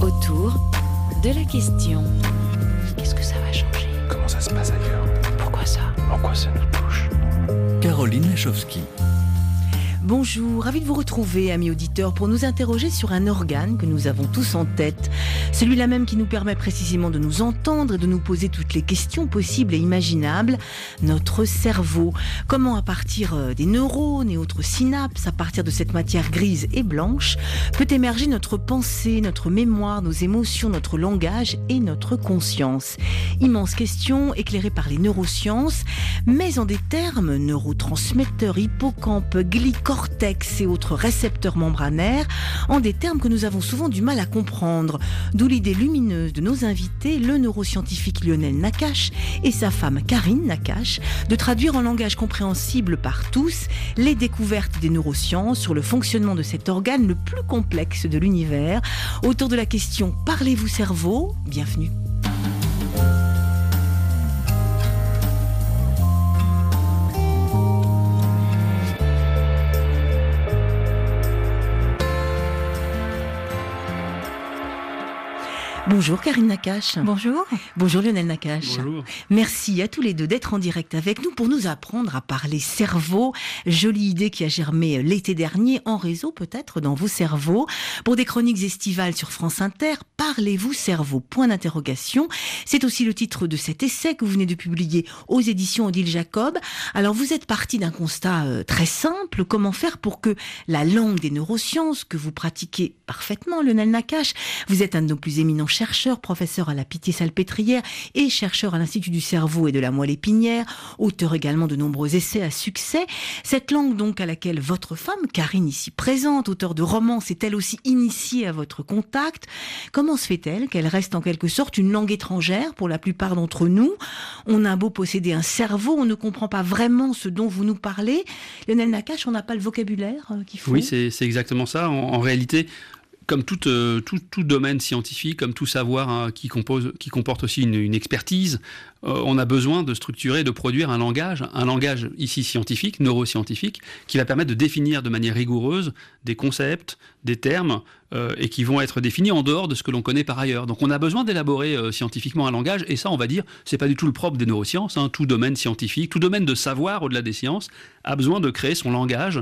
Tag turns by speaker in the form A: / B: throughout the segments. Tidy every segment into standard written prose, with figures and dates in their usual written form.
A: Autour de la question. Qu'est-ce que ça va changer?
B: Comment ça se passe ailleurs?
A: Pourquoi ça?
B: En quoi ça nous touche?
C: Caroline Lachowski.
D: Bonjour, ravi de vous retrouver, amis auditeurs, pour nous interroger sur un organe que nous avons tous en tête. Celui-là même qui nous permet précisément de nous entendre et de nous poser toutes les questions possibles et imaginables. Notre cerveau. Comment, à partir des neurones et autres synapses, à partir de cette matière grise et blanche, peut émerger notre pensée, notre mémoire, nos émotions, notre langage et notre conscience. Immense question éclairée par les neurosciences, mais en des termes neurotransmetteurs, hippocampe, cortex et autres récepteurs membranaires, en des termes que nous avons souvent du mal à comprendre. D'où l'idée lumineuse de nos invités, le neuroscientifique Lionel Nakache et sa femme Karine Nakache, de traduire en langage compréhensible par tous les découvertes des neurosciences sur le fonctionnement de cet organe le plus complexe de l'univers. Autour de la question « Parlez-vous cerveau ?» Bienvenue. Bonjour Karine Nakache.
E: Bonjour.
D: Bonjour Lionel Nakache.
B: Bonjour.
D: Merci à tous les deux d'être en direct avec nous pour nous apprendre à parler cerveau. Jolie idée qui a germé l'été dernier, en réseau peut-être, dans vos cerveaux. Pour des chroniques estivales sur France Inter, Parlez-vous cerveau ? Point d'interrogation. C'est aussi le titre de cet essai que vous venez de publier aux éditions Odile Jacob. Alors vous êtes parti d'un constat très simple. Comment faire pour que la langue des neurosciences, que vous pratiquez parfaitement, Lionel Nakache, vous êtes un de nos plus éminents chercheur, professeur à la Pitié-Salpêtrière et chercheur à l'Institut du cerveau et de la moelle épinière, auteur également de nombreux essais à succès. Cette langue donc à laquelle votre femme, Karine ici présente, auteure de romans, s'est elle aussi initiée à votre contact. Comment se fait-elle qu'elle reste en quelque sorte une langue étrangère pour la plupart d'entre nous? On a beau posséder un cerveau, on ne comprend pas vraiment ce dont vous nous parlez. Lionel Nakache, on n'a pas le vocabulaire qu'il faut?
F: Oui, c'est exactement ça. En réalité, comme tout domaine scientifique, comme tout savoir qui comporte aussi une expertise, on a besoin de structurer, de produire un langage ici scientifique, neuroscientifique, qui va permettre de définir de manière rigoureuse des concepts, des termes, et qui vont être définis en dehors de ce que l'on connaît par ailleurs. Donc on a besoin d'élaborer scientifiquement un langage, et ça on va dire, c'est pas du tout le propre des neurosciences, tout domaine scientifique, tout domaine de savoir au-delà des sciences, a besoin de créer son langage,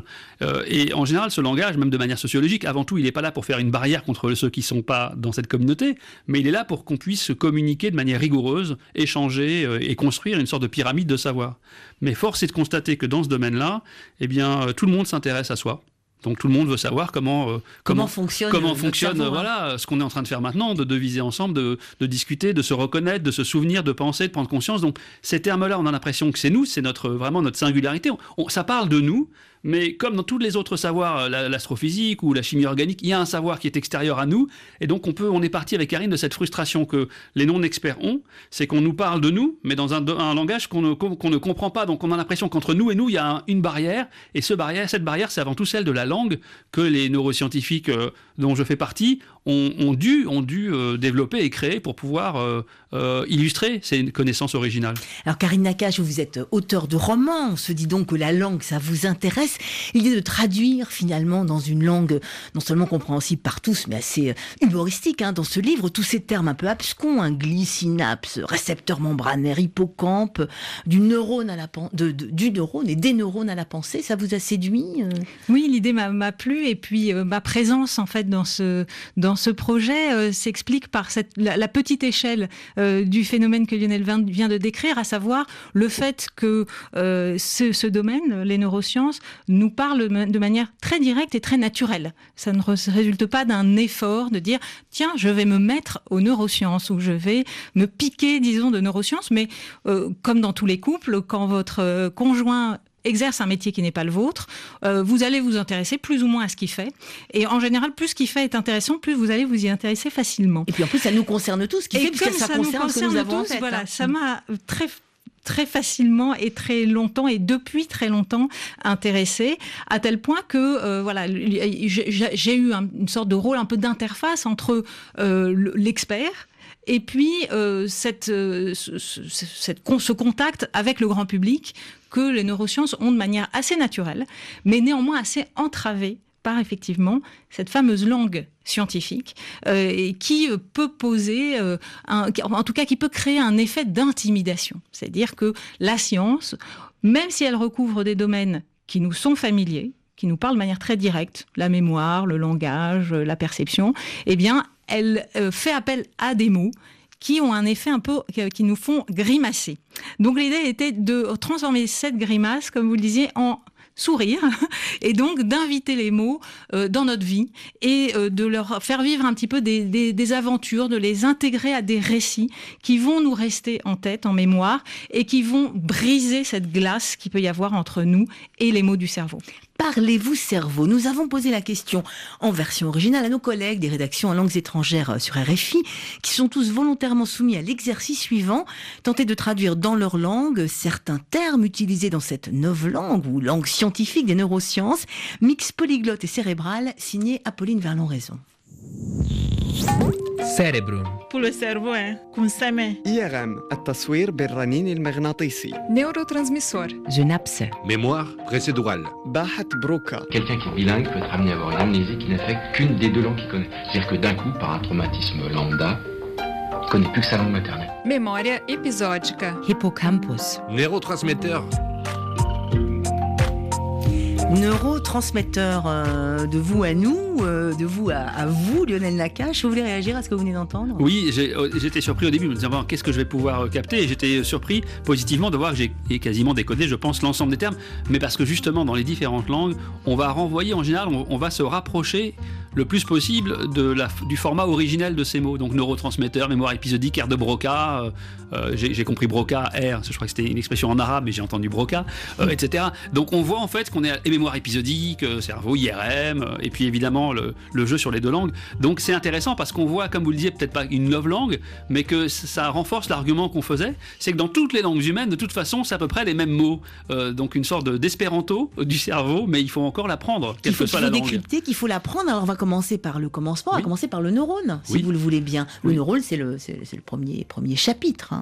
F: et en général ce langage, même de manière sociologique, avant tout il n'est pas là pour faire une barrière contre ceux qui ne sont pas dans cette communauté, mais il est là pour qu'on puisse se communiquer de manière rigoureuse, échanger et construire une sorte de pyramide de savoir. Mais force est de constater que dans ce domaine-là, eh bien, tout le monde s'intéresse à soi. Donc tout le monde veut savoir comment fonctionne
D: cerveau,
F: voilà, ce qu'on est en train de faire maintenant, de viser ensemble, de discuter, de se reconnaître, de se souvenir, de penser, de prendre conscience. Donc ces termes-là, on a l'impression que c'est nous, c'est vraiment notre singularité. Ça parle de nous, mais comme dans tous les autres savoirs, l'astrophysique ou la chimie organique, il y a un savoir qui est extérieur à nous, et donc on est parti avec Karine de cette frustration que les non-experts ont, c'est qu'on nous parle de nous, mais dans un langage qu'on ne comprend pas. Donc on a l'impression qu'entre nous et nous, il y a une barrière, et cette barrière, c'est avant tout celle de la langue que les neuroscientifiques dont je fais partie ont dû développer et créer pour pouvoir illustrer ces connaissances originales.
D: Alors Karine Nakache, vous êtes auteur de romans, on se dit donc que la langue, ça vous intéresse. L'idée de traduire finalement dans une langue non seulement compréhensible par tous, mais assez humoristique, dans ce livre, tous ces termes un peu abscons, gli, synapse, récepteur membranaire, hippocampe, du neurone et des neurones à la pensée, ça vous a séduit?
E: Oui, l'idée m'a plu, et puis ma présence en fait dans ce projet s'explique par la petite échelle du phénomène que Lionel vient de décrire, à savoir le fait que ce domaine, les neurosciences, nous parle de manière très directe et très naturelle. Ça ne résulte pas d'un effort de dire « tiens, je vais me mettre aux neurosciences » ou « je vais me piquer, disons, de neurosciences ». Mais comme dans tous les couples, quand votre conjoint exerce un métier qui n'est pas le vôtre, vous allez vous intéresser plus ou moins à ce qu'il fait. Et en général, plus ce qu'il fait est intéressant, plus vous allez vous y intéresser facilement.
D: Et puis en plus, ça nous concerne tous, ce qui fait que ça concerne ce que nous avons en tête.
E: Voilà, ça m'a très facilement et très longtemps, et depuis très longtemps, intéressée, à tel point que j'ai eu une sorte de rôle un peu d'interface entre l'expert et puis ce contact avec le grand public que les neurosciences ont de manière assez naturelle, mais néanmoins assez entravée par effectivement cette fameuse langue scientifique et qui peut poser, en tout cas qui peut créer un effet d'intimidation. C'est-à-dire que la science, même si elle recouvre des domaines qui nous sont familiers, qui nous parlent de manière très directe, la mémoire, le langage, la perception, eh bien, elle fait appel à des mots qui ont un effet un peu, qui nous font grimacer. Donc l'idée était de transformer cette grimace, comme vous le disiez, en sourire, et donc d'inviter les mots dans notre vie et de leur faire vivre un petit peu des aventures, de les intégrer à des récits qui vont nous rester en tête, en mémoire, et qui vont briser cette glace qu'il peut y avoir entre nous et les mots du cerveau.
D: Parlez-vous cerveau? Nous avons posé la question en version originale à nos collègues des rédactions en langues étrangères sur RFI, qui sont tous volontairement soumis à l'exercice suivant: tenter de traduire dans leur langue certains termes utilisés dans cette novlangue ou langue scientifique des neurosciences, mix polyglotte et cérébral, signé Apolline Verlon-Raison.
G: Cérebro.
H: Pour le cerveau, consommer.
I: IRM التصوير بالرنين المغناطيسي.
J: Neurotransmissor.
A: Synapse.
B: Mémoire précédurale.
I: باحة بروكا.
K: Quelqu'un qui est bilingue peut être amené à avoir une amnésie qui n'affecte qu'une des deux langues qu'il connaît. C'est-à-dire que d'un coup, par un traumatisme lambda, il ne connaît plus que sa langue maternelle.
J: Memória episódica.
A: Hippocampus.
B: Neurotransmetteur.
D: Neurotransmetteur, de vous à nous, de vous à vous, Lionel Nakache. Vous voulez réagir à ce que vous venez d'entendre?
F: Oui, j'étais surpris au début de me disant qu'est-ce que je vais pouvoir capter, et j'étais surpris positivement de voir que j'ai quasiment décodé, je pense, l'ensemble des termes, mais parce que justement dans les différentes langues, on va renvoyer en général, on va se rapprocher le plus possible du format originel de ces mots. Donc neurotransmetteur, mémoire épisodique, aire de Broca, j'ai compris Broca, aire, je crois que c'était une expression en arabe, mais j'ai entendu Broca, etc. Donc on voit en fait qu'on est à mémoire épisodique, cerveau, IRM, et puis évidemment le jeu sur les deux langues. Donc c'est intéressant parce qu'on voit, comme vous le disiez, peut-être pas une novlangue, mais que ça renforce l'argument qu'on faisait, c'est que dans toutes les langues humaines, de toute façon, c'est à peu près les mêmes mots. Donc une sorte d'espéranto du cerveau, mais il faut encore l'apprendre, quelle que soit la langue.
D: Qu'il faut décrypter, qu'il faut l'apprendre. Alors on va commencer par le commencement, on va commencer par le neurone, si
F: oui.
D: vous le voulez bien. Le neurone, c'est le premier chapitre.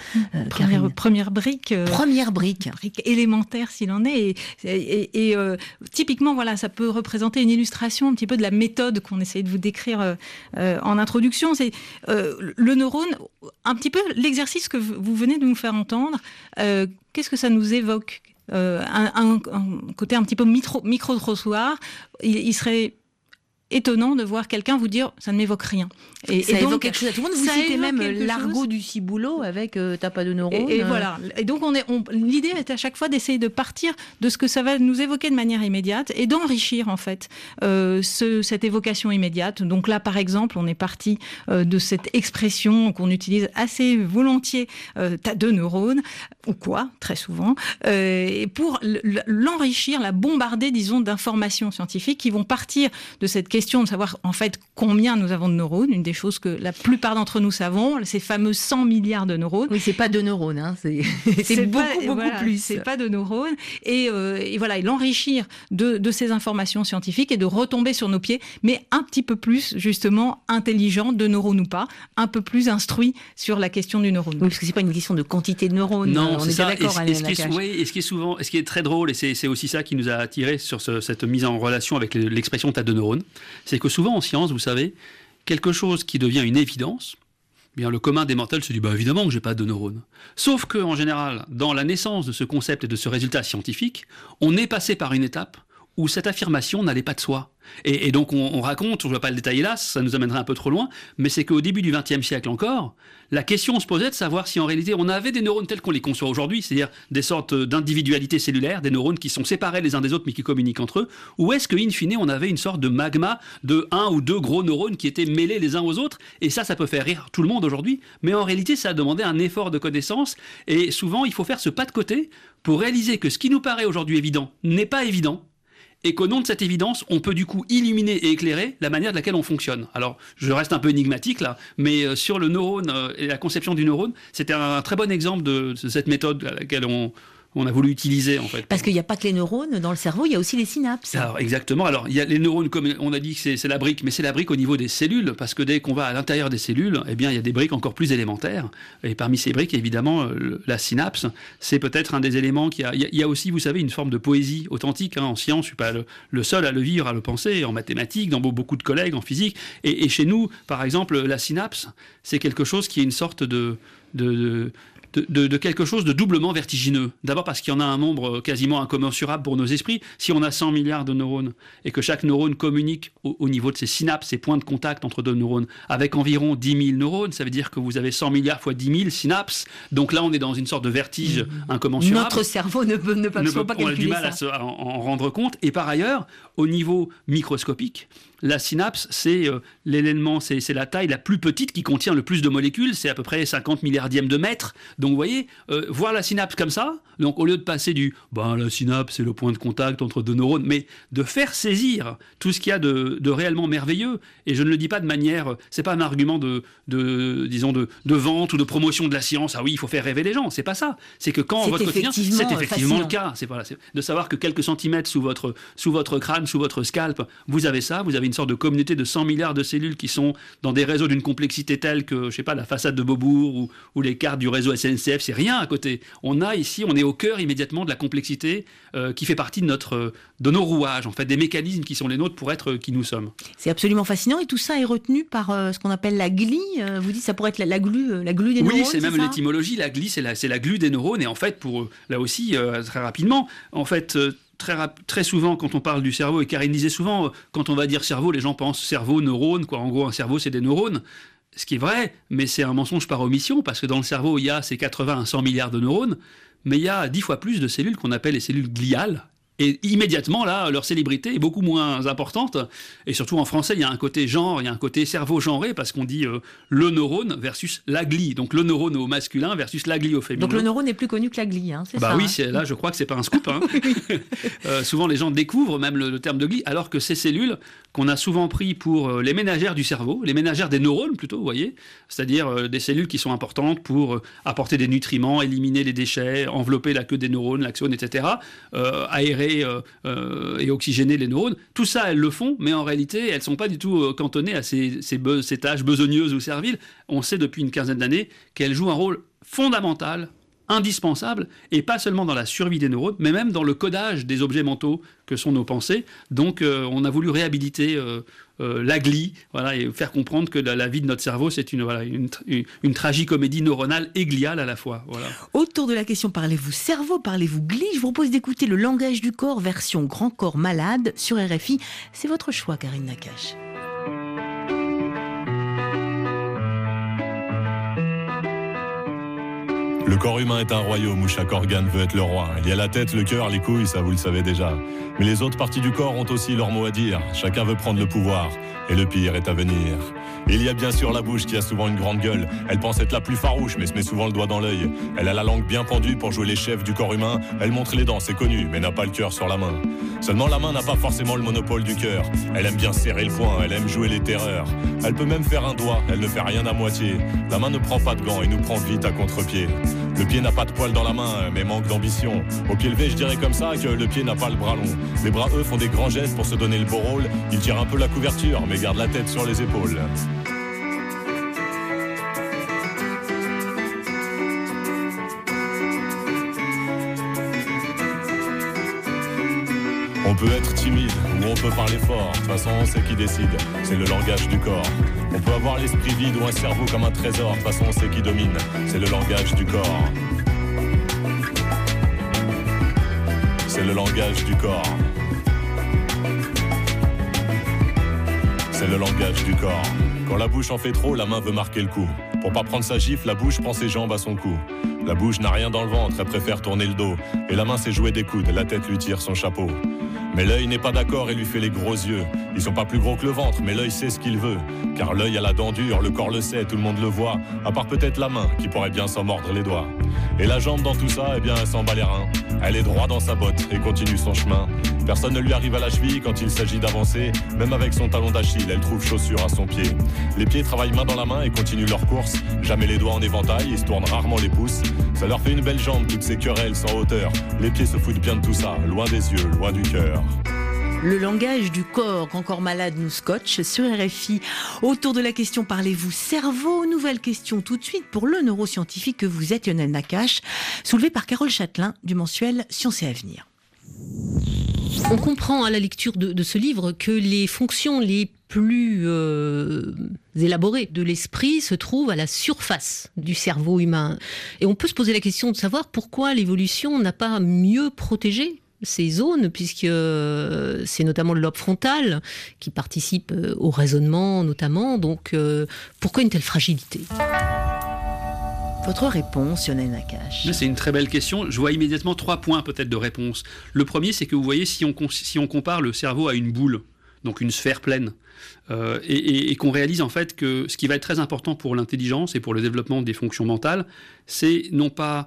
E: Première brique.
D: Première brique.
E: Brique élémentaire s'il en est. Et typiquement, voilà, ça peut représenter une illustration un petit peu de la méthode qu'on essayait de vous décrire en introduction. C'est le neurone, un petit peu l'exercice que vous venez de nous faire entendre. Qu'est-ce que ça nous évoque? Un côté un petit peu micro-trottoir. Il serait étonnant de voir quelqu'un vous dire ça ne m'évoque rien.
D: Et ça évoque quelque chose à tout le monde. Vous citez même l'argot du ciboulot avec t'as pas de neurones.
E: Et voilà. Et donc l'idée est à chaque fois d'essayer de partir de ce que ça va nous évoquer de manière immédiate et d'enrichir en fait cette évocation immédiate. Donc là par exemple on est parti de cette expression qu'on utilise assez volontiers, t'as deux neurones ou quoi, très souvent, et pour l'enrichir, la bombarder disons d'informations scientifiques qui vont partir de cette question de savoir en fait combien nous avons de neurones, une des choses que la plupart d'entre nous savons, ces fameux 100 milliards de neurones.
D: Oui, c'est pas de neurones, hein, c'est beaucoup plus.
E: C'est pas de neurones. Et voilà, et l'enrichir de ces informations scientifiques et de retomber sur nos pieds, mais un petit peu plus justement intelligent, de neurones ou pas, un peu plus instruit sur la question du neurone.
D: Oui, parce que c'est pas une question de quantité de neurones.
F: Non,
D: on est bien d'accord.
F: Et ce qui est très drôle, et c'est aussi ça qui nous a attirés sur cette mise en relation avec l'expression t'as deux neurones, c'est que souvent en science, vous savez, quelque chose qui devient une évidence, bien le commun des mortels se dit évidemment que j'ai pas de neurones. Sauf que en général, dans la naissance de ce concept et de ce résultat scientifique, on est passé par une étape où cette affirmation n'allait pas de soi. Et donc on raconte, je ne vais pas le détailler là, ça nous amènerait un peu trop loin, mais c'est qu'au début du XXe siècle encore, la question se posait de savoir si en réalité on avait des neurones tels qu'on les conçoit aujourd'hui, c'est-à-dire des sortes d'individualités cellulaires, des neurones qui sont séparés les uns des autres mais qui communiquent entre eux, ou est-ce qu'in fine on avait une sorte de magma de un ou deux gros neurones qui étaient mêlés les uns aux autres, et ça peut faire rire tout le monde aujourd'hui, mais en réalité ça a demandé un effort de connaissance, et souvent il faut faire ce pas de côté pour réaliser que ce qui nous paraît aujourd'hui évident n'est pas évident, et qu'au nom de cette évidence, on peut du coup illuminer et éclairer la manière de laquelle on fonctionne. Alors, je reste un peu énigmatique là, mais sur le neurone et la conception du neurone, c'était un très bon exemple de cette méthode à laquelle on a voulu utiliser en fait.
D: Parce qu'il n'y a pas que les neurones dans le cerveau, il y a aussi les synapses.
F: Alors exactement. Alors il y a les neurones, comme on a dit que c'est la brique, mais c'est la brique au niveau des cellules, parce que dès qu'on va à l'intérieur des cellules, eh bien il y a des briques encore plus élémentaires. Et parmi ces briques, évidemment, la synapse, c'est peut-être un des éléments qui a. Il y a aussi, vous savez, une forme de poésie authentique en sciences. Je suis pas le seul à le vivre, à le penser, en mathématiques, dans beaucoup de collègues, en physique. Et chez nous, par exemple, la synapse, c'est quelque chose qui est une sorte de quelque chose de doublement vertigineux. D'abord parce qu'il y en a un nombre quasiment incommensurable pour nos esprits. Si on a 100 milliards de neurones et que chaque neurone communique au niveau de ses synapses, ses points de contact entre deux neurones, avec environ 10 000 neurones, ça veut dire que vous avez 100 milliards fois 10 000 synapses. Donc là, on est dans une sorte de vertige incommensurable.
D: Notre cerveau ne peut pas calculer ça.
F: On a du mal à en rendre compte. Et par ailleurs, au niveau microscopique, la synapse, c'est l'élément, c'est la taille la plus petite qui contient le plus de molécules. C'est à peu près 50 milliardièmes de mètre. Donc, vous voyez, voir la synapse comme ça, donc au lieu de passer la synapse, c'est le point de contact entre deux neurones, mais de faire saisir tout ce qu'il y a de réellement merveilleux. Et je ne le dis pas de manière, c'est pas un argument de vente ou de promotion de la science. Ah oui, il faut faire rêver les gens. C'est pas ça. C'est que quand votre quotidien, c'est effectivement le cas. C'est de savoir que quelques centimètres sous votre crâne, sous votre scalp, vous avez ça. Vous avez une sorte de communauté de 100 milliards de cellules qui sont dans des réseaux d'une complexité telle que, je sais pas, la façade de Beaubourg ou les cartes du réseau SNCF, c'est rien à côté. On est au cœur immédiatement de la complexité qui fait partie de nos rouages, en fait, des mécanismes qui sont les nôtres pour être qui nous sommes.
D: C'est absolument fascinant et tout ça est retenu par ce qu'on appelle la glie. Vous dites ça pourrait être la glu des neurones.
F: Oui, c'est même l'étymologie. La glie, c'est la glu des neurones. Et en fait, là aussi, très rapidement, en fait. Très souvent, quand on parle du cerveau, et Karine disait souvent, quand on va dire cerveau, les gens pensent cerveau, neurone, quoi. En gros, un cerveau, c'est des neurones. Ce qui est vrai, mais c'est un mensonge par omission, parce que dans le cerveau, il y a ces 80 à 100 milliards de neurones, mais il y a 10 fois plus de cellules qu'on appelle les cellules gliales. Et immédiatement, là, leur célébrité est beaucoup moins importante. Et surtout, en français, il y a un côté genre, il y a un côté cerveau genré, parce qu'on dit le neurone versus la glie. Donc, le neurone au masculin versus la glie au féminin.
D: Donc, le neurone est plus connu que la glie, c'est ça.
F: Oui, là, je crois que c'est pas un scoop. Souvent, les gens découvrent même le terme de glie, alors que ces cellules qu'on a souvent pris pour les ménagères du cerveau, les ménagères des neurones plutôt, vous voyez, c'est-à-dire des cellules qui sont importantes pour apporter des nutriments, éliminer les déchets, envelopper la queue des neurones, l'axone, etc., aérer et oxygéner les neurones. Tout ça, elles le font, mais en réalité, elles ne sont pas du tout cantonnées à ces tâches besogneuses ou serviles. On sait depuis une quinzaine d'années qu'elles jouent un rôle fondamental, indispensable, et pas seulement dans la survie des neurones, mais même dans le codage des objets mentaux que sont nos pensées. Donc, on a voulu réhabiliter la glie, et faire comprendre que la vie de notre cerveau, c'est une tragicomédie neuronale et gliale à la fois. Voilà.
D: Autour de la question, parlez-vous cerveau, parlez-vous glie? Je vous propose d'écouter le langage du corps version grand corps malade sur RFI. C'est votre choix, Karine Nakache.
G: Le corps humain est un royaume où chaque organe veut être le roi. Il y a la tête, le cœur, les couilles, ça vous le savez déjà. Mais les autres parties du corps ont aussi leur mot à dire. Chacun veut prendre le pouvoir. Et le pire est à venir. Il y a bien sûr la bouche qui a souvent une grande gueule. Elle pense être la plus farouche, mais se met souvent le doigt dans l'œil. Elle a la langue bien pendue pour jouer les chefs du corps humain. Elle montre les dents, c'est connu, mais n'a pas le cœur sur la main. Seulement la main n'a pas forcément le monopole du cœur. Elle aime bien serrer le poing, elle aime jouer les terreurs. Elle peut même faire un doigt, elle ne fait rien à moitié. La main ne prend pas de gants et nous prend vite à contre-pied. Le pied n'a pas de poils dans la main, mais manque d'ambition. Au pied levé, je dirais comme ça que le pied n'a pas le bras long. Les bras, eux, font des grands gestes pour se donner le beau rôle. Ils tirent un peu la couverture, mais gardent la tête sur les épaules. On peut être timide ou on peut parler fort. De toute façon, c'est qui décide, c'est le langage du corps. On peut avoir l'esprit vide ou un cerveau comme un trésor. De toute façon, c'est qui domine, c'est le langage du corps. C'est le langage du corps. C'est le langage du corps. Quand la bouche en fait trop, la main veut marquer le coup. Pour pas prendre sa gifle, la bouche prend ses jambes à son cou. La bouche n'a rien dans le ventre, elle préfère tourner le dos. Et la main sait jouer des coudes, la tête lui tire son chapeau. Mais l'œil n'est pas d'accord et lui fait les gros yeux. Ils sont pas plus gros que le ventre, mais l'œil sait ce qu'il veut. Car l'œil a la dent dure, le corps le sait, tout le monde le voit. À part peut-être la main, qui pourrait bien s'en mordre les doigts. Et la jambe dans tout ça, eh bien elle s'en bat les reins. Elle est droit dans sa botte et continue son chemin. Personne ne lui arrive à la cheville quand il s'agit d'avancer. Même avec son talon d'Achille, elle trouve chaussure à son pied. Les pieds travaillent main dans la main et continuent leur course. Jamais les doigts en éventail, ils se tournent rarement les pouces. Ça leur fait une belle jambe, toutes ces querelles sans hauteur. Les pieds se foutent bien de tout ça, loin des yeux, loin du cœur.
D: Le langage du corps qu'encore malade nous scotche sur RFI. Autour de la question parlez-vous cerveau? Nouvelle question tout de suite pour le neuroscientifique que vous êtes, Lionel Nakache, soulevé par Carole Châtelain du mensuel Sciences et Avenir.
L: On comprend à la lecture de ce livre que les fonctions les plus élaborées de l'esprit se trouvent à la surface du cerveau humain. Et on peut se poser la question de savoir pourquoi l'évolution n'a pas mieux protégé ces zones, puisque c'est notamment le lobe frontal qui participe au raisonnement notamment. Donc pourquoi une telle fragilité ?
D: Votre réponse, Lionel Nakache.
F: C'est une très belle question. Je vois immédiatement 3 points peut-être de réponse. Le premier, c'est que vous voyez, si on compare le cerveau à une boule, donc une sphère pleine, et qu'on réalise en fait que ce qui va être très important pour l'intelligence et pour le développement des fonctions mentales, c'est non pas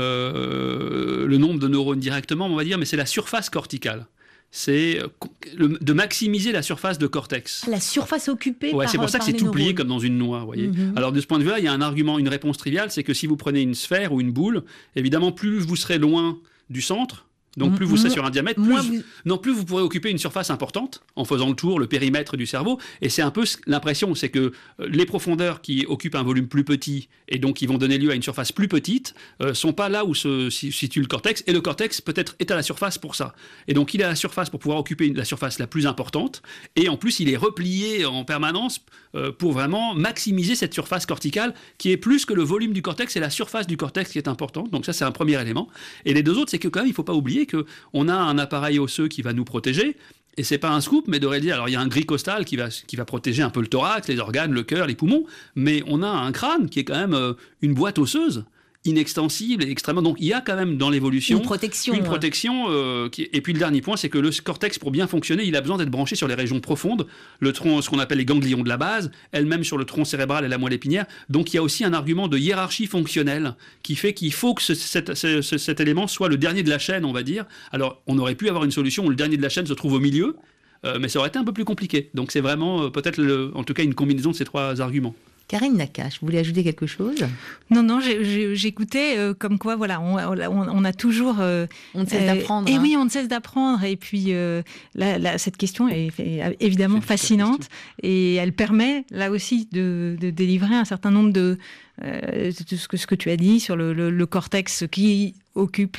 F: le nombre de neurones directement, on va dire, mais c'est la surface corticale. C'est de maximiser la surface de cortex.
D: La surface occupée par
F: c'est pour ça que c'est tout plié comme dans une noix, vous voyez. Alors de ce point de vue-là, il y a un argument, une réponse triviale, c'est que si vous prenez une sphère ou une boule, évidemment, plus vous serez loin du centre, donc plus vous serez sur un diamètre, plus vous pourrez occuper une surface importante en faisant le tour, le périmètre du cerveau. Et c'est un peu l'impression, c'est que les profondeurs qui occupent un volume plus petit et donc qui vont donner lieu à une surface plus petite sont pas là où se situe le cortex. Et le cortex peut-être est à la surface pour ça. Et donc il est à la surface pour pouvoir occuper la surface la plus importante. Et en plus il est replié en permanence pour vraiment maximiser cette surface corticale qui est plus que le volume du cortex, c'est la surface du cortex qui est importante. Donc ça c'est un premier élément. Et les deux autres, c'est que quand même il faut pas oublier qu'on a un appareil osseux qui va nous protéger, et c'est pas un scoop, mais de réaliser, alors il y a un gris costal qui va protéger un peu le thorax, les organes, le cœur, les poumons, mais on a un crâne qui est quand même une boîte osseuse, inextensible et extrêmement... Donc il y a quand même dans l'évolution...
D: Une protection.
F: Et puis le dernier point, c'est que le cortex, pour bien fonctionner, il a besoin d'être branché sur les régions profondes, le tronc, ce qu'on appelle les ganglions de la base, elle-même sur le tronc cérébral et la moelle épinière. Donc il y a aussi un argument de hiérarchie fonctionnelle qui fait qu'il faut que cet élément soit le dernier de la chaîne, on va dire. Alors on aurait pu avoir une solution où le dernier de la chaîne se trouve au milieu, mais ça aurait été un peu plus compliqué. Donc c'est vraiment peut-être, en tout cas, une combinaison de ces 3 arguments.
D: Karine Nakache, vous voulez ajouter quelque chose?
E: Non, j'écoutais comme quoi, voilà, on a toujours...
D: on ne cesse d'apprendre.
E: Et oui, on ne cesse d'apprendre. Et puis, cette question est évidemment fascinante. Et elle permet, là aussi, de délivrer un certain nombre de ce que tu as dit sur le cortex qui occupe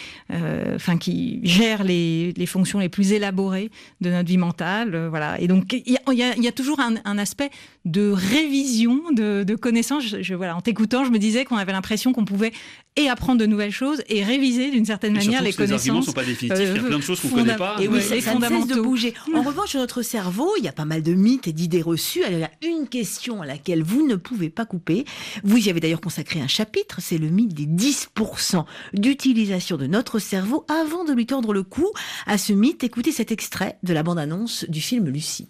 E: qui gère les fonctions les plus élaborées de notre vie mentale, voilà. Et donc il y a toujours un aspect de révision de connaissances. En t'écoutant, je me disais qu'on avait l'impression qu'on pouvait et apprendre de nouvelles choses et réviser d'une certaine manière les connaissances.
F: Les arguments sont pas définitifs, il y a plein de choses qu'on connaît pas.
D: Et oui, ça ne cesse de bouger. En revanche, sur notre cerveau, il y a pas mal de mythes et d'idées reçues. Alors, il y a une question à laquelle vous ne pouvez pas couper. Vous y avez d'ailleurs consacré un chapitre, c'est le mythe des 10% d'utilisation de notre cerveau. Avant de lui tordre le cou à ce mythe, écoutez cet extrait de la bande-annonce du film Lucie.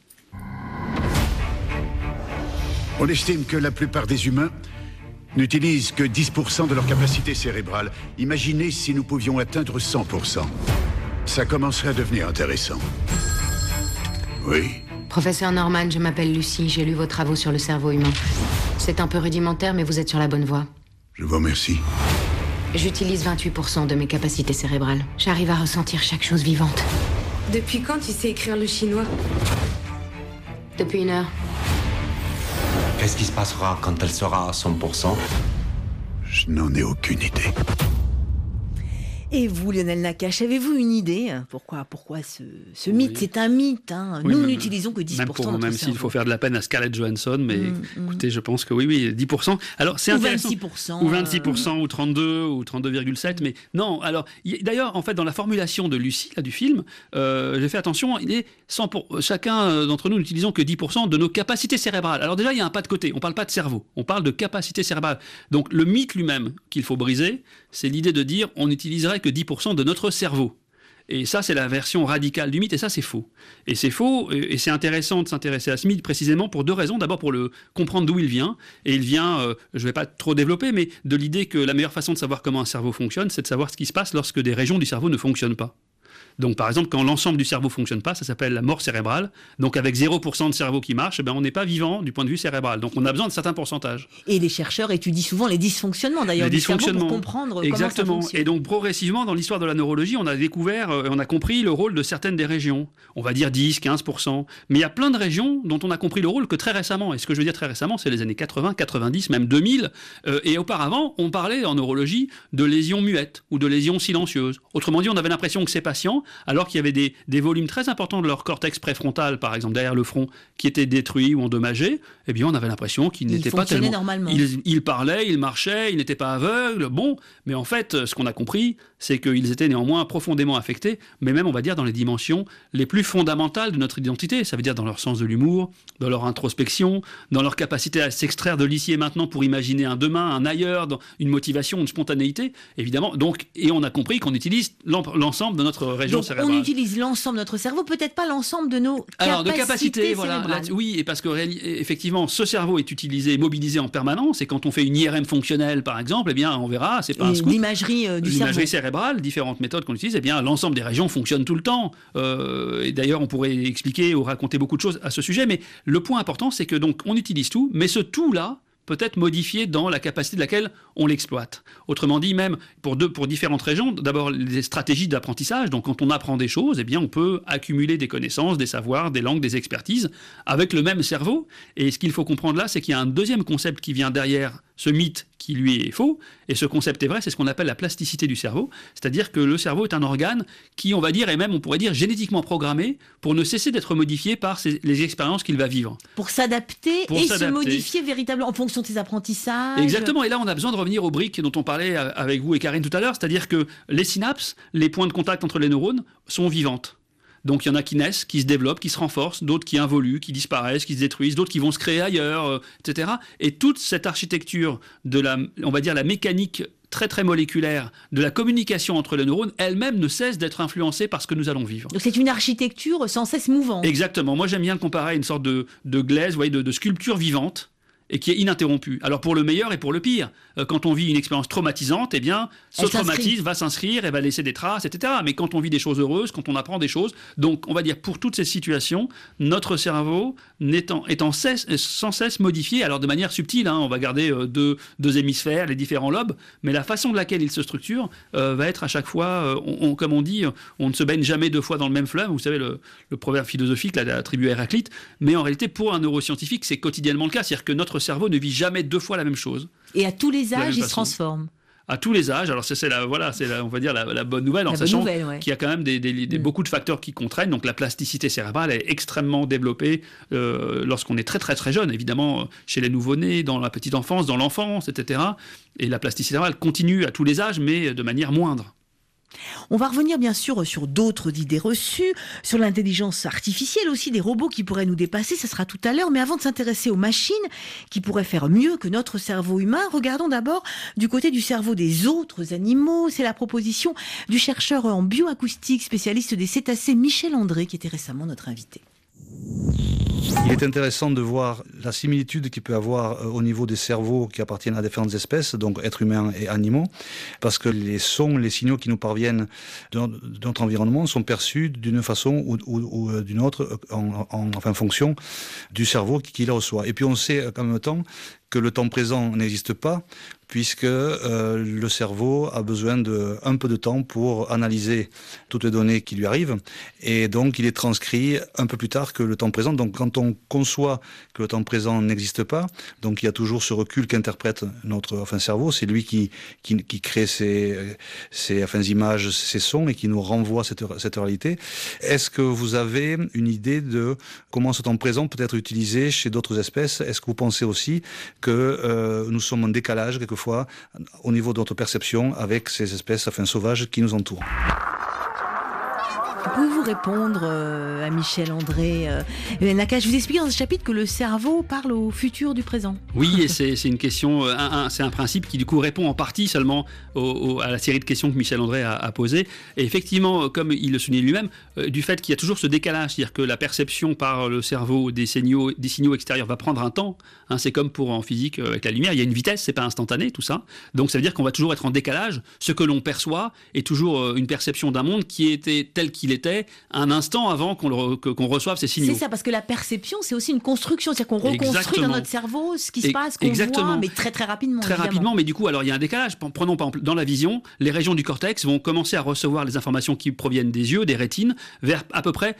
M: On estime que la plupart des humains n'utilisent que 10% de leur capacité cérébrale. Imaginez si nous pouvions atteindre 100%. Ça commencerait à devenir intéressant. Oui.
N: Professeur Norman, je m'appelle Lucie, j'ai lu vos travaux sur le cerveau humain. C'est un peu rudimentaire, mais vous êtes sur la bonne voie.
M: Je vous remercie.
N: J'utilise 28% de mes capacités cérébrales. J'arrive à ressentir chaque chose vivante.
O: Depuis quand tu sais écrire le chinois?
N: Depuis 1 heure.
P: Qu'est-ce qui se passera quand elle sera à 100%?
M: Je n'en ai aucune idée.
D: Et vous, Lionel Nakache, avez-vous une idée? Pourquoi ce mythe? C'est un mythe. Nous n'utilisons que 10%.
F: Même s'il faut faire de la peine à Scarlett Johansson, mais écoutez, je pense que oui, 10%. Alors, c'est intéressant.
D: 26%.
F: Ou 26%, ou 32, ou 32,7. Mais non, alors, d'ailleurs, en fait, dans la formulation de Lucie, là, du film, j'ai fait attention, il est 100%, chacun d'entre nous n'utilisons que 10% de nos capacités cérébrales. Alors déjà, il y a un pas de côté. On ne parle pas de cerveau, on parle de capacité cérébrale. Donc, le mythe lui-même qu'il faut briser, c'est l'idée de dire on n'utiliserait que 10% de notre cerveau. Et ça, c'est la version radicale du mythe, et ça, c'est faux. Et c'est faux, et c'est intéressant de s'intéresser à ce mythe précisément pour 2 raisons. D'abord, pour comprendre d'où il vient. Et il vient, je ne vais pas trop développer, mais de l'idée que la meilleure façon de savoir comment un cerveau fonctionne, c'est de savoir ce qui se passe lorsque des régions du cerveau ne fonctionnent pas. Donc par exemple, quand l'ensemble du cerveau ne fonctionne pas, ça s'appelle la mort cérébrale. Donc avec 0% de cerveau qui marche, on n'est pas vivant du point de vue cérébral. Donc on a besoin de certains pourcentages.
D: Et les chercheurs étudient souvent les dysfonctionnements d'ailleurs du cerveau pour comprendre comment ça fonctionne.
F: Et donc progressivement, dans l'histoire de la neurologie, on a découvert, on a compris le rôle de certaines des régions. On va dire 10, 15%. Mais il y a plein de régions dont on a compris le rôle que très récemment. Et ce que je veux dire très récemment, c'est les années 80, 90, même 2000. Et auparavant, on parlait en neurologie de lésions muettes ou de lésions silencieuses. Autrement dit, on avait l'impression que ces patients, alors qu'il y avait des volumes très importants de leur cortex préfrontal, par exemple derrière le front, qui étaient détruits ou endommagés, eh bien on avait l'impression qu'ils n'étaient pas tellement...
D: normalement.
F: Ils parlaient, ils marchaient, ils n'étaient pas aveugles. Bon, mais en fait, ce qu'on a compris, c'est qu'ils étaient néanmoins profondément affectés, mais même, on va dire, dans les dimensions les plus fondamentales de notre identité. Ça veut dire dans leur sens de l'humour, dans leur introspection, dans leur capacité à s'extraire de l'ici et maintenant pour imaginer un demain, un ailleurs, dans une motivation, une spontanéité, évidemment. Donc, et on a compris qu'on utilise l'ensemble de notre région cérébrale.
D: On utilise l'ensemble de notre cerveau, peut-être pas l'ensemble de nos
F: capacités voilà. Oui, et parce que effectivement, ce cerveau est utilisé, mobilisé en permanence, et quand on fait une IRM fonctionnelle, par exemple, eh bien, on verra, c'est pas un scoop.
D: L'imagerie du cerveau.
F: L'imagerie cérébrale, différentes méthodes qu'on utilise, eh bien, l'ensemble des régions fonctionne tout le temps. Et d'ailleurs, on pourrait expliquer ou raconter beaucoup de choses à ce sujet, mais le point important, c'est que donc on utilise tout, mais ce tout-là peut être modifié dans la capacité de laquelle on l'exploite. Autrement dit, même pour différentes régions, d'abord les stratégies d'apprentissage. Donc quand on apprend des choses, eh bien on peut accumuler des connaissances, des savoirs, des langues, des expertises avec le même cerveau. Et ce qu'il faut comprendre là, c'est qu'il y a un deuxième concept qui vient derrière ce mythe qui lui est faux, et ce concept est vrai, c'est ce qu'on appelle la plasticité du cerveau, c'est-à-dire que le cerveau est un organe qui, on va dire, et même on pourrait dire génétiquement programmé pour ne cesser d'être modifié par les expériences qu'il va vivre.
D: Pour s'adapter se modifier véritablement en fonction de ses apprentissages.
F: Exactement, et là on a besoin de revenir aux briques dont on parlait avec vous et Karine tout à l'heure, c'est-à-dire que les synapses, les points de contact entre les neurones, sont vivantes. Donc il y en a qui naissent, qui se développent, qui se renforcent, d'autres qui involuent, qui disparaissent, qui se détruisent, d'autres qui vont se créer ailleurs, etc. Et toute cette architecture de on va dire la mécanique très très moléculaire de la communication entre les neurones, elle-même ne cesse d'être influencée par ce que nous allons vivre.
D: Donc c'est une architecture sans cesse mouvante.
F: Exactement. Moi j'aime bien le comparer à une sorte de glaise, vous voyez, de sculpture vivante, et qui est ininterrompu. Alors pour le meilleur et pour le pire. Quand on vit une expérience traumatisante, eh bien, ce traumatisme va s'inscrire et va laisser des traces, etc. Mais quand on vit des choses heureuses, quand on apprend des choses, donc on va dire pour toutes ces situations, notre cerveau est sans cesse modifié, alors de manière subtile, on va garder deux hémisphères, les différents lobes, mais la façon de laquelle il se structure va être à chaque fois, comme on dit, on ne se baigne jamais deux fois dans le même fleuve, vous savez le proverbe philosophique là, attribué à Héraclite, mais en réalité pour un neuroscientifique c'est quotidiennement le cas, c'est-à-dire que notre cerveau ne vit jamais deux fois la même chose.
D: Et à tous les âges, il se transforme.
F: À tous les âges. Alors c'est on va dire la bonne nouvelle, en sachant qu'il y a quand même beaucoup de facteurs qui contraignent. Donc la plasticité cérébrale est extrêmement développée lorsqu'on est très très très jeune, évidemment chez les nouveau-nés, dans la petite enfance, dans l'enfance, etc. Et la plasticité cérébrale continue à tous les âges, mais de manière moindre.
D: On va revenir bien sûr sur d'autres idées reçues, sur l'intelligence artificielle aussi, des robots qui pourraient nous dépasser, ça sera tout à l'heure. Mais avant de s'intéresser aux machines qui pourraient faire mieux que notre cerveau humain, regardons d'abord du côté du cerveau des autres animaux. C'est la proposition du chercheur en bioacoustique, spécialiste des cétacés, Michel André, qui était récemment notre invité.
Q: Il est intéressant de voir la similitude qu'il peut avoir au niveau des cerveaux qui appartiennent à différentes espèces, donc êtres humains et animaux, parce que les sons, les signaux qui nous parviennent de notre environnement sont perçus d'une façon ou d'une autre en fonction du cerveau qui les reçoit. Et puis on sait en même temps que le temps présent n'existe pas, puisque le cerveau a besoin d'un peu de temps pour analyser toutes les données qui lui arrivent, et donc il est transcrit un peu plus tard que le temps présent. Donc quand on conçoit que le temps présent n'existe pas, donc il y a toujours ce recul qu'interprète notre cerveau, c'est lui qui crée ces images, ces sons, et qui nous renvoie cette réalité. Est-ce que vous avez une idée de comment ce temps présent peut être utilisé chez d'autres espèces? Est-ce que vous pensez aussi que nous sommes en décalage quelquefois au niveau de notre perception avec ces espèces sauvages qui nous entourent?
D: Pouvez-vous répondre à Michel André Nakache, je vous explique dans ce chapitre que le cerveau parle au futur du présent.
F: Oui, et c'est une question, c'est un principe qui du coup répond en partie seulement à la série de questions que Michel André a posées. Et effectivement, comme il le souligne lui-même, du fait qu'il y a toujours ce décalage, c'est-à-dire que la perception par le cerveau des signaux extérieurs va prendre un temps. C'est comme en physique avec la lumière, il y a une vitesse, c'est pas instantané tout ça. Donc ça veut dire qu'on va toujours être en décalage. Ce que l'on perçoit est toujours une perception d'un monde qui était tel qu'il était un instant avant qu'on reçoive ces signaux.
D: C'est ça, parce que la perception, c'est aussi une construction, c'est-à-dire qu'on reconstruit dans notre cerveau ce qui se passe, qu'on voit, mais très très rapidement.
F: Très rapidement, mais du coup, alors il y a un décalage. Prenons par exemple dans la vision, les régions du cortex vont commencer à recevoir les informations qui proviennent des yeux, des rétines, vers à peu près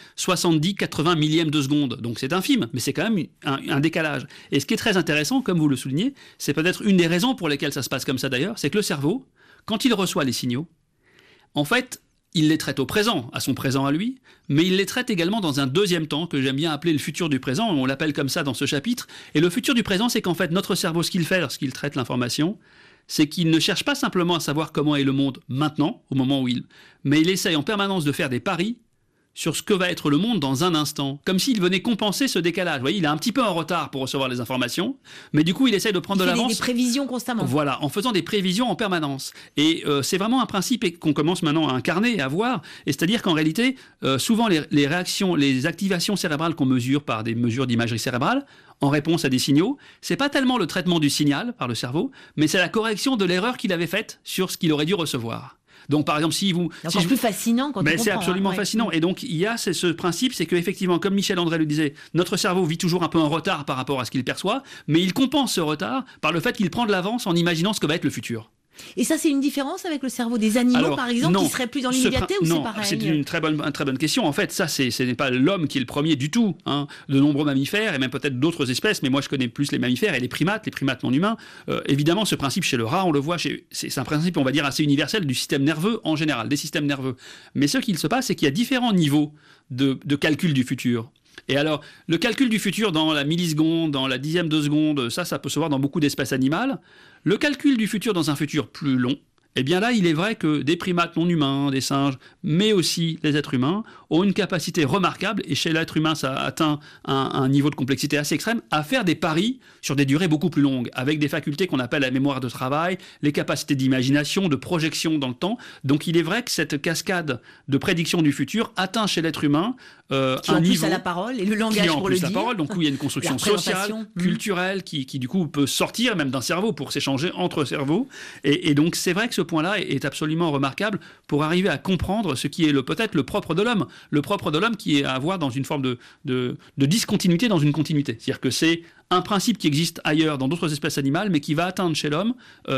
F: 70-80 millièmes de seconde. Donc c'est infime, mais c'est quand même un décalage. Et ce qui est très intéressant, comme vous le soulignez, c'est peut-être une des raisons pour lesquelles ça se passe comme ça d'ailleurs, c'est que le cerveau, quand il reçoit les signaux, en fait, il les traite au présent, à son présent à lui, mais il les traite également dans un deuxième temps que j'aime bien appeler le futur du présent, on l'appelle comme ça dans ce chapitre. Et le futur du présent, c'est qu'en fait, notre cerveau, ce qu'il fait lorsqu'il traite l'information, c'est qu'il ne cherche pas simplement à savoir comment est le monde maintenant, au moment où mais il essaye en permanence de faire des paris sur ce que va être le monde dans un instant, comme s'il venait compenser ce décalage. Vous voyez, il est un petit peu en retard pour recevoir les informations, mais du coup, il essaye de prendre de l'avance.
D: Il fait des prévisions constamment.
F: Voilà, en faisant des prévisions en permanence. Et c'est vraiment un principe qu'on commence maintenant à incarner et à voir. Et c'est-à-dire qu'en réalité, souvent les réactions, les activations cérébrales qu'on mesure par des mesures d'imagerie cérébrale, en réponse à des signaux, c'est pas tellement le traitement du signal par le cerveau, mais c'est la correction de l'erreur qu'il avait faite sur ce qu'il aurait dû recevoir. Donc, par exemple, c'est
D: plus fascinant quand on comprend.
F: C'est absolument fascinant. Et donc, il y a ce principe, c'est qu'effectivement, comme Michel André le disait, notre cerveau vit toujours un peu en retard par rapport à ce qu'il perçoit, mais il compense ce retard par le fait qu'il prend de l'avance en imaginant ce que va être le futur.
D: Et ça, c'est une différence avec le cerveau des animaux, par exemple, qui serait plus dans l'immédiateté ou c'est pareil?
F: C'est une très bonne question. En fait, ça, ce n'est pas l'homme qui est le premier du tout. De nombreux mammifères, et même peut-être d'autres espèces, mais moi je connais plus les mammifères et les primates non humains. Évidemment, ce principe chez le rat, on le voit, c'est un principe, on va dire, assez universel du système nerveux en général, des systèmes nerveux. Mais ce qu'il se passe, c'est qu'il y a différents niveaux de calcul du futur. Et alors, le calcul du futur dans la milliseconde, dans la dixième de seconde, ça peut se voir dans beaucoup d'espèces animales. Le calcul du futur dans un futur plus long, eh bien là, il est vrai que des primates non humains, des singes, mais aussi les êtres humains, ont une capacité remarquable, et chez l'être humain, ça atteint un niveau de complexité assez extrême, à faire des paris sur des durées beaucoup plus longues, avec des facultés qu'on appelle la mémoire de travail, les capacités d'imagination, de projection dans le temps. Donc il est vrai que cette cascade de prédiction du futur atteint chez l'être humain un niveau...
D: à la parole et le langage pour le dire.
F: Parole, donc où il y a une construction sociale, culturelle, qui du coup peut sortir même d'un cerveau pour s'échanger entre cerveaux. Et donc c'est vrai que ce point-là est absolument remarquable pour arriver à comprendre ce qui est peut-être le propre de l'homme. Le propre de l'homme qui est à avoir dans une forme de discontinuité dans une continuité. C'est-à-dire que c'est un principe qui existe ailleurs dans d'autres espèces animales, mais qui va atteindre chez l'homme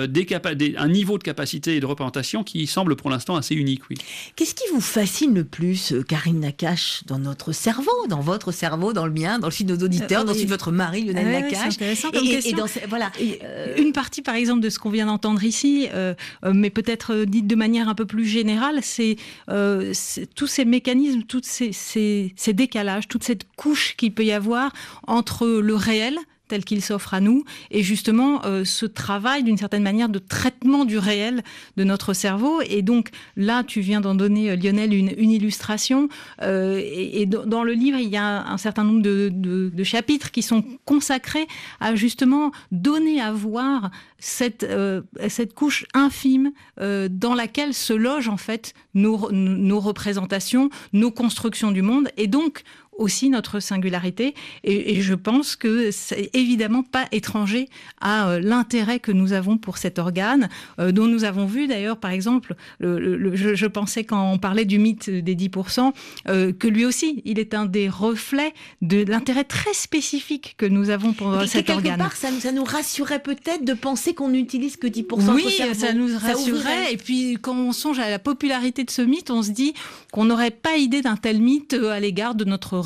F: un niveau de capacité et de représentation qui semble pour l'instant assez unique. Oui.
D: Qu'est-ce qui vous fascine le plus, Karine Nakache, dans notre cerveau, dans votre cerveau, dans le mien, dans celui de nos auditeurs, dans celui de votre mari, Lionel Nakache?
E: C'est intéressant comme question. Voilà. Une partie, par exemple, de ce qu'on vient d'entendre ici, mais peut-être dite de manière un peu plus générale, c'est tous ces mécanismes, tous ces décalages, toute cette couche qu'il peut y avoir entre le réel, tel qu'il s'offre à nous, et justement ce travail d'une certaine manière de traitement du réel de notre cerveau. Et donc là, tu viens d'en donner, Lionel, une illustration, et dans le livre, il y a un certain nombre de chapitres qui sont consacrés à justement donner à voir cette couche infime dans laquelle se logent en fait nos représentations, nos constructions du monde, et donc aussi notre singularité, et je pense que c'est évidemment pas étranger à l'intérêt que nous avons pour cet organe, dont nous avons vu d'ailleurs, par exemple, je pensais quand on parlait du mythe des 10%, que lui aussi, il est un des reflets de l'intérêt très spécifique que nous avons pour cet organe.
D: Quelque part, ça nous rassurait peut-être de penser qu'on n'utilise que 10%.
E: Oui, ça nous rassurait, et puis quand on songe à la popularité de ce mythe, on se dit qu'on n'aurait pas idée d'un tel mythe à l'égard de notre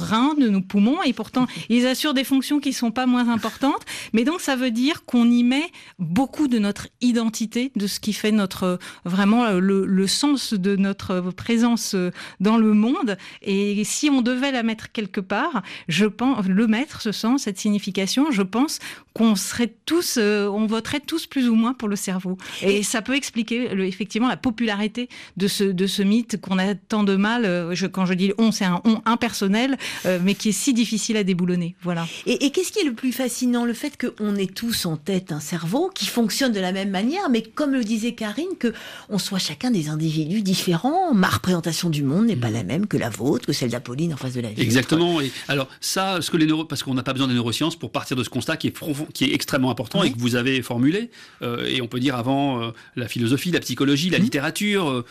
E: reins, de nos poumons, et pourtant ils assurent des fonctions qui sont pas moins importantes. Mais donc ça veut dire qu'on y met beaucoup de notre identité, de ce qui fait vraiment le sens de notre présence dans le monde. Et si on devait la mettre quelque part, je pense, le mettre, ce sens, cette signification, je pense qu'on voterait tous plus ou moins pour le cerveau. Et ça peut expliquer effectivement la popularité de ce mythe qu'on a tant de mal, quand je dis on, c'est un on impersonnel, mais qui est si difficile à déboulonner. Voilà.
D: Et qu'est-ce qui est le plus fascinant? Le fait qu'on ait tous en tête un cerveau qui fonctionne de la même manière, mais comme le disait Karine, qu'on soit chacun des individus différents. Ma représentation du monde n'est pas la même que la vôtre, que celle d'Apolline en face de la vie.
F: Exactement. Et alors ça, parce qu'on n'a pas besoin des neurosciences pour partir de ce constat qui est extrêmement important, et que vous avez formulé, et on peut dire avant la philosophie, la psychologie, la littérature,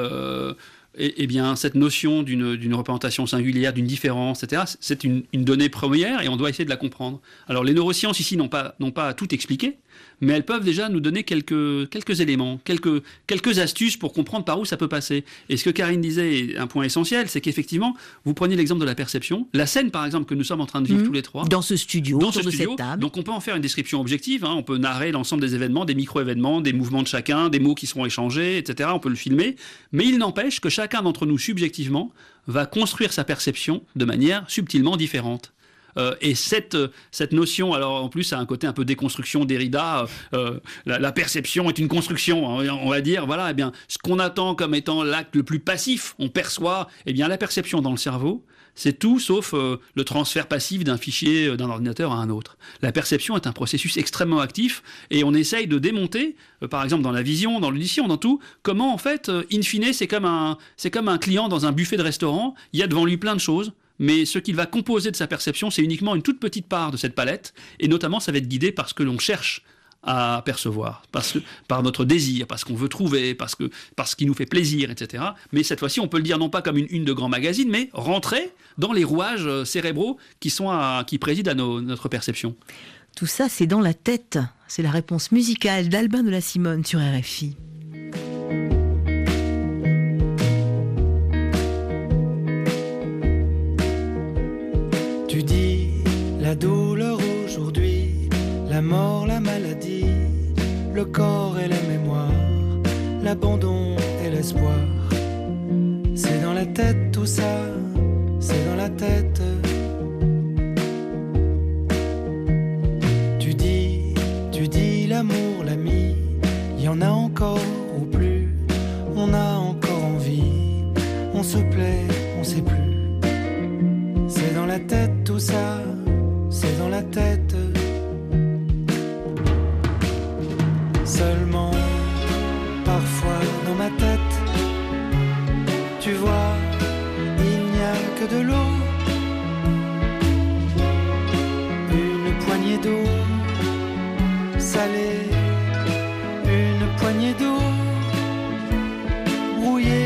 F: et bien, cette notion d'une représentation singulière, d'une différence, etc., c'est une donnée première et on doit essayer de la comprendre. Alors, les neurosciences ici n'ont pas à tout expliquer, mais elles peuvent déjà nous donner quelques éléments, quelques astuces pour comprendre par où ça peut passer. Et ce que Karine disait est un point essentiel, c'est qu'effectivement, vous prenez l'exemple de la perception. La scène, par exemple, que nous sommes en train de vivre tous les trois.
D: Dans ce studio, autour de cette table.
F: Donc, on peut en faire une description objective. On peut narrer l'ensemble des événements, des micro-événements, des mouvements de chacun, des mots qui seront échangés, etc. On peut le filmer. Mais il n'empêche que chacun d'entre nous, subjectivement, va construire sa perception de manière subtilement différente. Et cette notion, alors en plus, ça a un côté un peu déconstruction, Derrida. La perception est une construction, on va dire. Voilà, eh bien, ce qu'on attend comme étant l'acte le plus passif, on perçoit. Eh bien, la perception dans le cerveau, c'est tout sauf le transfert passif d'un fichier d'un ordinateur à un autre. La perception est un processus extrêmement actif, et on essaye de démonter, par exemple dans la vision, dans l'audition, dans tout, comment en fait, in fine, c'est comme un client dans un buffet de restaurant. Il y a devant lui plein de choses. Mais ce qu'il va composer de sa perception, c'est uniquement une toute petite part de cette palette, et notamment ça va être guidé par ce que l'on cherche à percevoir, par notre désir, parce qu'on veut trouver, parce qu'il nous fait plaisir, etc. Mais cette fois-ci, on peut le dire non pas comme une de grands magazines, mais rentrer dans les rouages cérébraux qui président à notre perception.
D: Tout ça, c'est dans la tête. C'est la réponse musicale d'Albin de la Simone sur RFI.
R: Tu dis la douleur aujourd'hui, la mort, la maladie, le corps et la mémoire, l'abandon et l'espoir. C'est dans la tête tout ça, c'est dans la tête. Tu dis l'amour, l'ami, y en a encore ou plus, on a encore envie, on se plaît, on sait plus. C'est dans la tête tout ça, c'est dans la tête. Seulement, parfois dans ma tête, tu vois, il n'y a que de l'eau, une poignée d'eau salée, une poignée d'eau brouillée.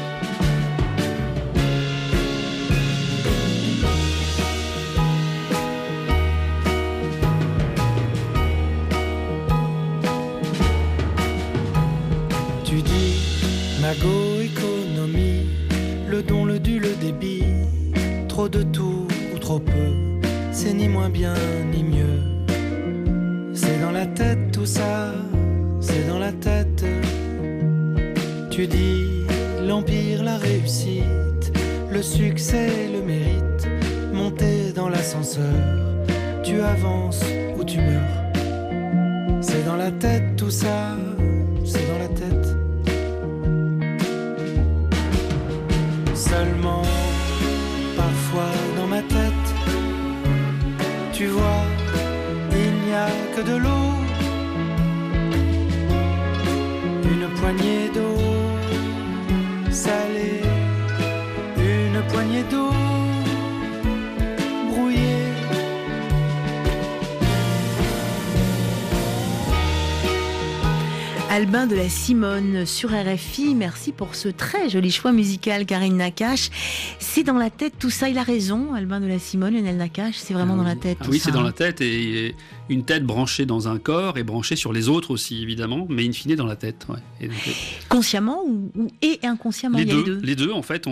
R: Économie, le don, le dû, le débit, trop de tout ou trop peu, c'est ni moins bien ni mieux. C'est dans la tête tout ça, c'est dans la tête. Tu dis l'empire, la réussite, le succès, le mérite, monter dans l'ascenseur, tu avances ou tu meurs. C'est dans la tête tout ça, c'est dans la tête. Seulement, parfois dans ma tête, tu vois, il n'y a que de l'eau, une poignée d'eau salée, une poignée d'eau brouillée.
D: Albin de la Simone sur RFI. Merci pour ce très joli choix musical, Karine Nakache. C'est dans la tête tout ça, il a raison, Albin de la Simone, Lionel Nakache, c'est vraiment dans la tête.
F: Oui, c'est dans la tête, et une tête branchée dans un corps et branchée sur les autres aussi, évidemment, mais in fine dans la tête. Ouais. Et donc,
D: consciemment et inconsciemment, il y a
F: les deux, en fait.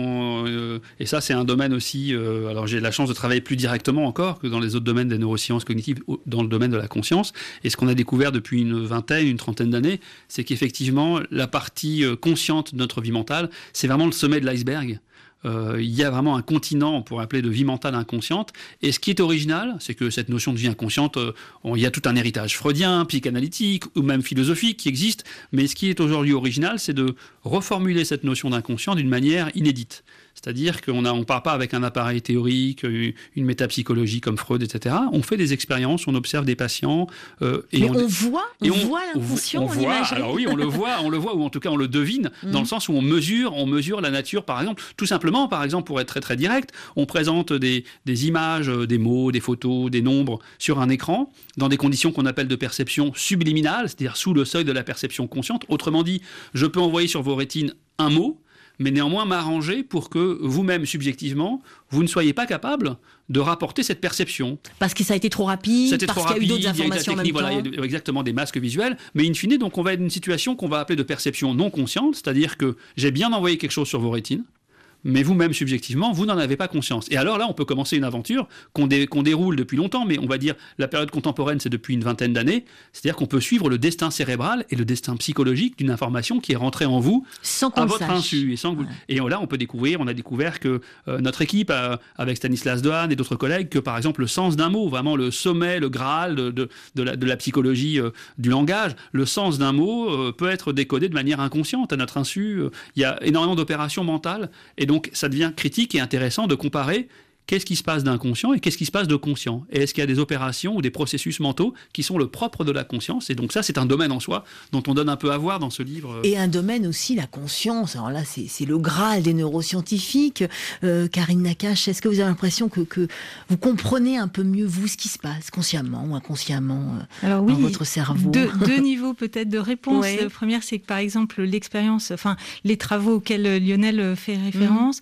F: Et ça, c'est un domaine aussi. Alors, j'ai la chance de travailler plus directement encore que dans les autres domaines des neurosciences cognitives, dans le domaine de la conscience. Et ce qu'on a découvert depuis une trentaine d'années, c'est qu'effectivement, la partie consciente de notre vie mentale, c'est vraiment le sommet de l'iceberg. Il y a vraiment un continent, on pourrait appeler de vie mentale inconsciente. Et ce qui est original, c'est que cette notion de vie inconsciente, il y a tout un héritage freudien, psychanalytique ou même philosophique qui existe. Mais ce qui est aujourd'hui original, c'est de reformuler cette notion d'inconscient d'une manière inédite. C'est-à-dire qu'on ne part pas avec un appareil théorique, une métapsychologie comme Freud, etc. On fait des expériences, on observe des patients.
D: Mais on voit l'inconscient, on imagine.
F: Alors oui, on le voit, ou en tout cas on le devine, dans le sens où on mesure la nature, par exemple. Tout simplement, par exemple, pour être très très direct, on présente des images, des mots, des photos, des nombres sur un écran, dans des conditions qu'on appelle de perception subliminale, c'est-à-dire sous le seuil de la perception consciente. Autrement dit, je peux envoyer sur vos rétines un mot, mais néanmoins m'arranger pour que vous-même, subjectivement, vous ne soyez pas capable de rapporter cette perception.
D: Parce que ça a été trop rapide, parce qu'il y a eu d'autres informations en même temps.
F: Voilà, il y a exactement des masques visuels, mais in fine, donc on va être dans une situation qu'on va appeler de perception non consciente, c'est-à-dire que j'ai bien envoyé quelque chose sur vos rétines, mais vous-même, subjectivement, vous n'en avez pas conscience. Et alors là, on peut commencer une aventure qu'on déroule depuis longtemps, mais on va dire la période contemporaine, c'est depuis une vingtaine d'années. C'est-à-dire qu'on peut suivre le destin cérébral et le destin psychologique d'une information qui est rentrée en vous
D: sans qu'on
F: à
D: le
F: votre
D: sache.
F: Insu. Et là, on a découvert que notre équipe, avec Stanislas Dehaene et d'autres collègues, que par exemple le sens d'un mot, vraiment le sommet, le graal de la psychologie du langage, le sens d'un mot peut être décodé de manière inconsciente à notre insu. Il y a énormément d'opérations mentales, et donc ça devient critique et intéressant de comparer qu'est-ce qui se passe d'inconscient et qu'est-ce qui se passe de conscient. Et est-ce qu'il y a des opérations ou des processus mentaux qui sont le propre de la conscience? Et donc ça, c'est un domaine en soi dont on donne un peu à voir dans ce livre.
D: Et un domaine aussi, la conscience. Alors là, c'est le graal des neuroscientifiques. Karine Nakache, est-ce que vous avez l'impression que vous comprenez un peu mieux, vous, ce qui se passe, consciemment ou inconsciemment, dans votre cerveau?
E: Deux niveaux peut-être de réponse.
D: Ouais.
E: La première, c'est que par exemple, l'expérience, les travaux auxquels Lionel fait référence,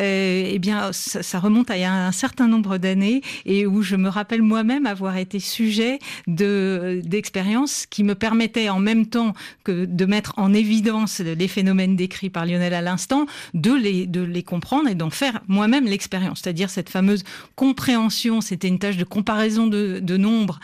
E: eh bien, ça remonte à il y a un certain nombre d'années, et où je me rappelle moi-même avoir été sujet d'expériences qui me permettaient en même temps que de mettre en évidence les phénomènes décrits par Lionel à l'instant, de les comprendre et d'en faire moi-même l'expérience. C'est-à-dire cette fameuse compréhension, c'était une tâche de comparaison de nombres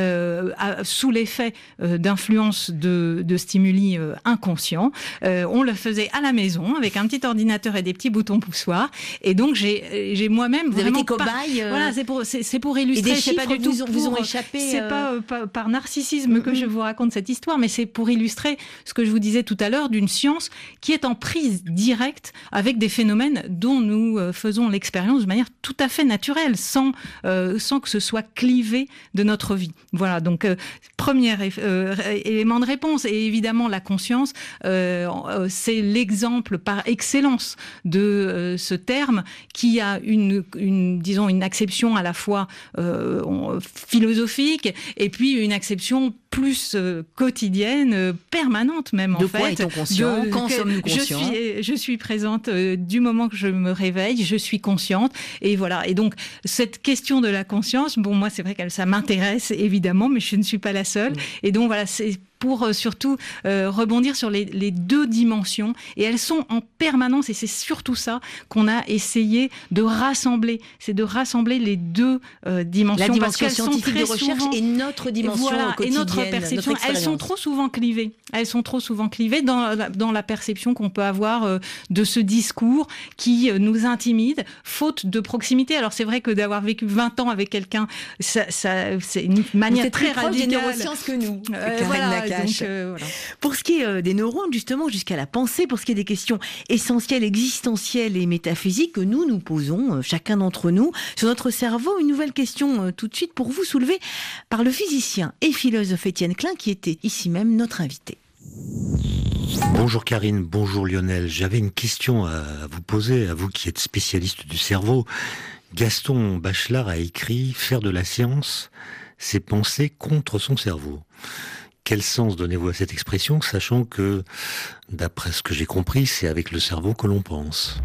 E: sous l'effet d'influence de stimuli inconscients. On le faisait à la maison avec un petit ordinateur et des petits boutons poussoirs, et donc j'ai moi-même
D: vous avez été cobaye.
E: Voilà, c'est pour illustrer.
D: Et des
E: c'est pas du tout
D: vous ont échappé.
E: C'est pas par narcissisme que je vous raconte cette histoire, mais c'est pour illustrer ce que je vous disais tout à l'heure d'une science qui est en prise directe avec des phénomènes dont nous faisons l'expérience de manière tout à fait naturelle, sans que ce soit clivé de notre vie. Voilà, donc premier élément de réponse. Et évidemment, la conscience, c'est l'exemple par excellence de ce terme qui a une acception à la fois philosophique et puis une acception plus quotidienne, permanente même en fait.
D: De quoi est-on conscient? Quand sommes-nous conscients?
E: Je suis présente du moment que je me réveille, je suis consciente, et voilà. Et donc cette question de la conscience, moi c'est vrai que ça m'intéresse évidemment, mais je ne suis pas la seule. Et donc voilà, c'est pour surtout rebondir sur les deux dimensions, et elles sont en permanence, et c'est surtout ça qu'on a essayé de rassembler, c'est de rassembler les deux dimensions.
D: La dimension
E: parce qu'elles
D: scientifique
E: sont très
D: de recherche
E: souvent,
D: et notre dimension quotidienne,
E: et notre perception, elles sont trop souvent clivées. Elles sont trop souvent clivées dans la perception qu'on peut avoir de ce discours qui nous intimide, faute de proximité. Alors c'est vrai que d'avoir vécu 20 ans avec quelqu'un, c'est une manière très radicale.
D: Vous êtes plus proche des neurosciences que nous, Karine Nakache.
E: Voilà.
D: Pour ce qui est des neurones, justement, jusqu'à la pensée, pour ce qui est des questions essentielles, existentielles et métaphysiques que nous posons, chacun d'entre nous, sur notre cerveau, une nouvelle question tout de suite pour vous, soulevée par le physicien et philosophe Étienne Klein, qui était ici même notre invité.
S: Bonjour Karine, bonjour Lionel. J'avais une question à vous poser, à vous qui êtes spécialiste du cerveau. Gaston Bachelard a écrit « Faire de la science, c'est penser contre son cerveau ». Quel sens donnez-vous à cette expression, sachant que, d'après ce que j'ai compris, c'est avec le cerveau que l'on pense?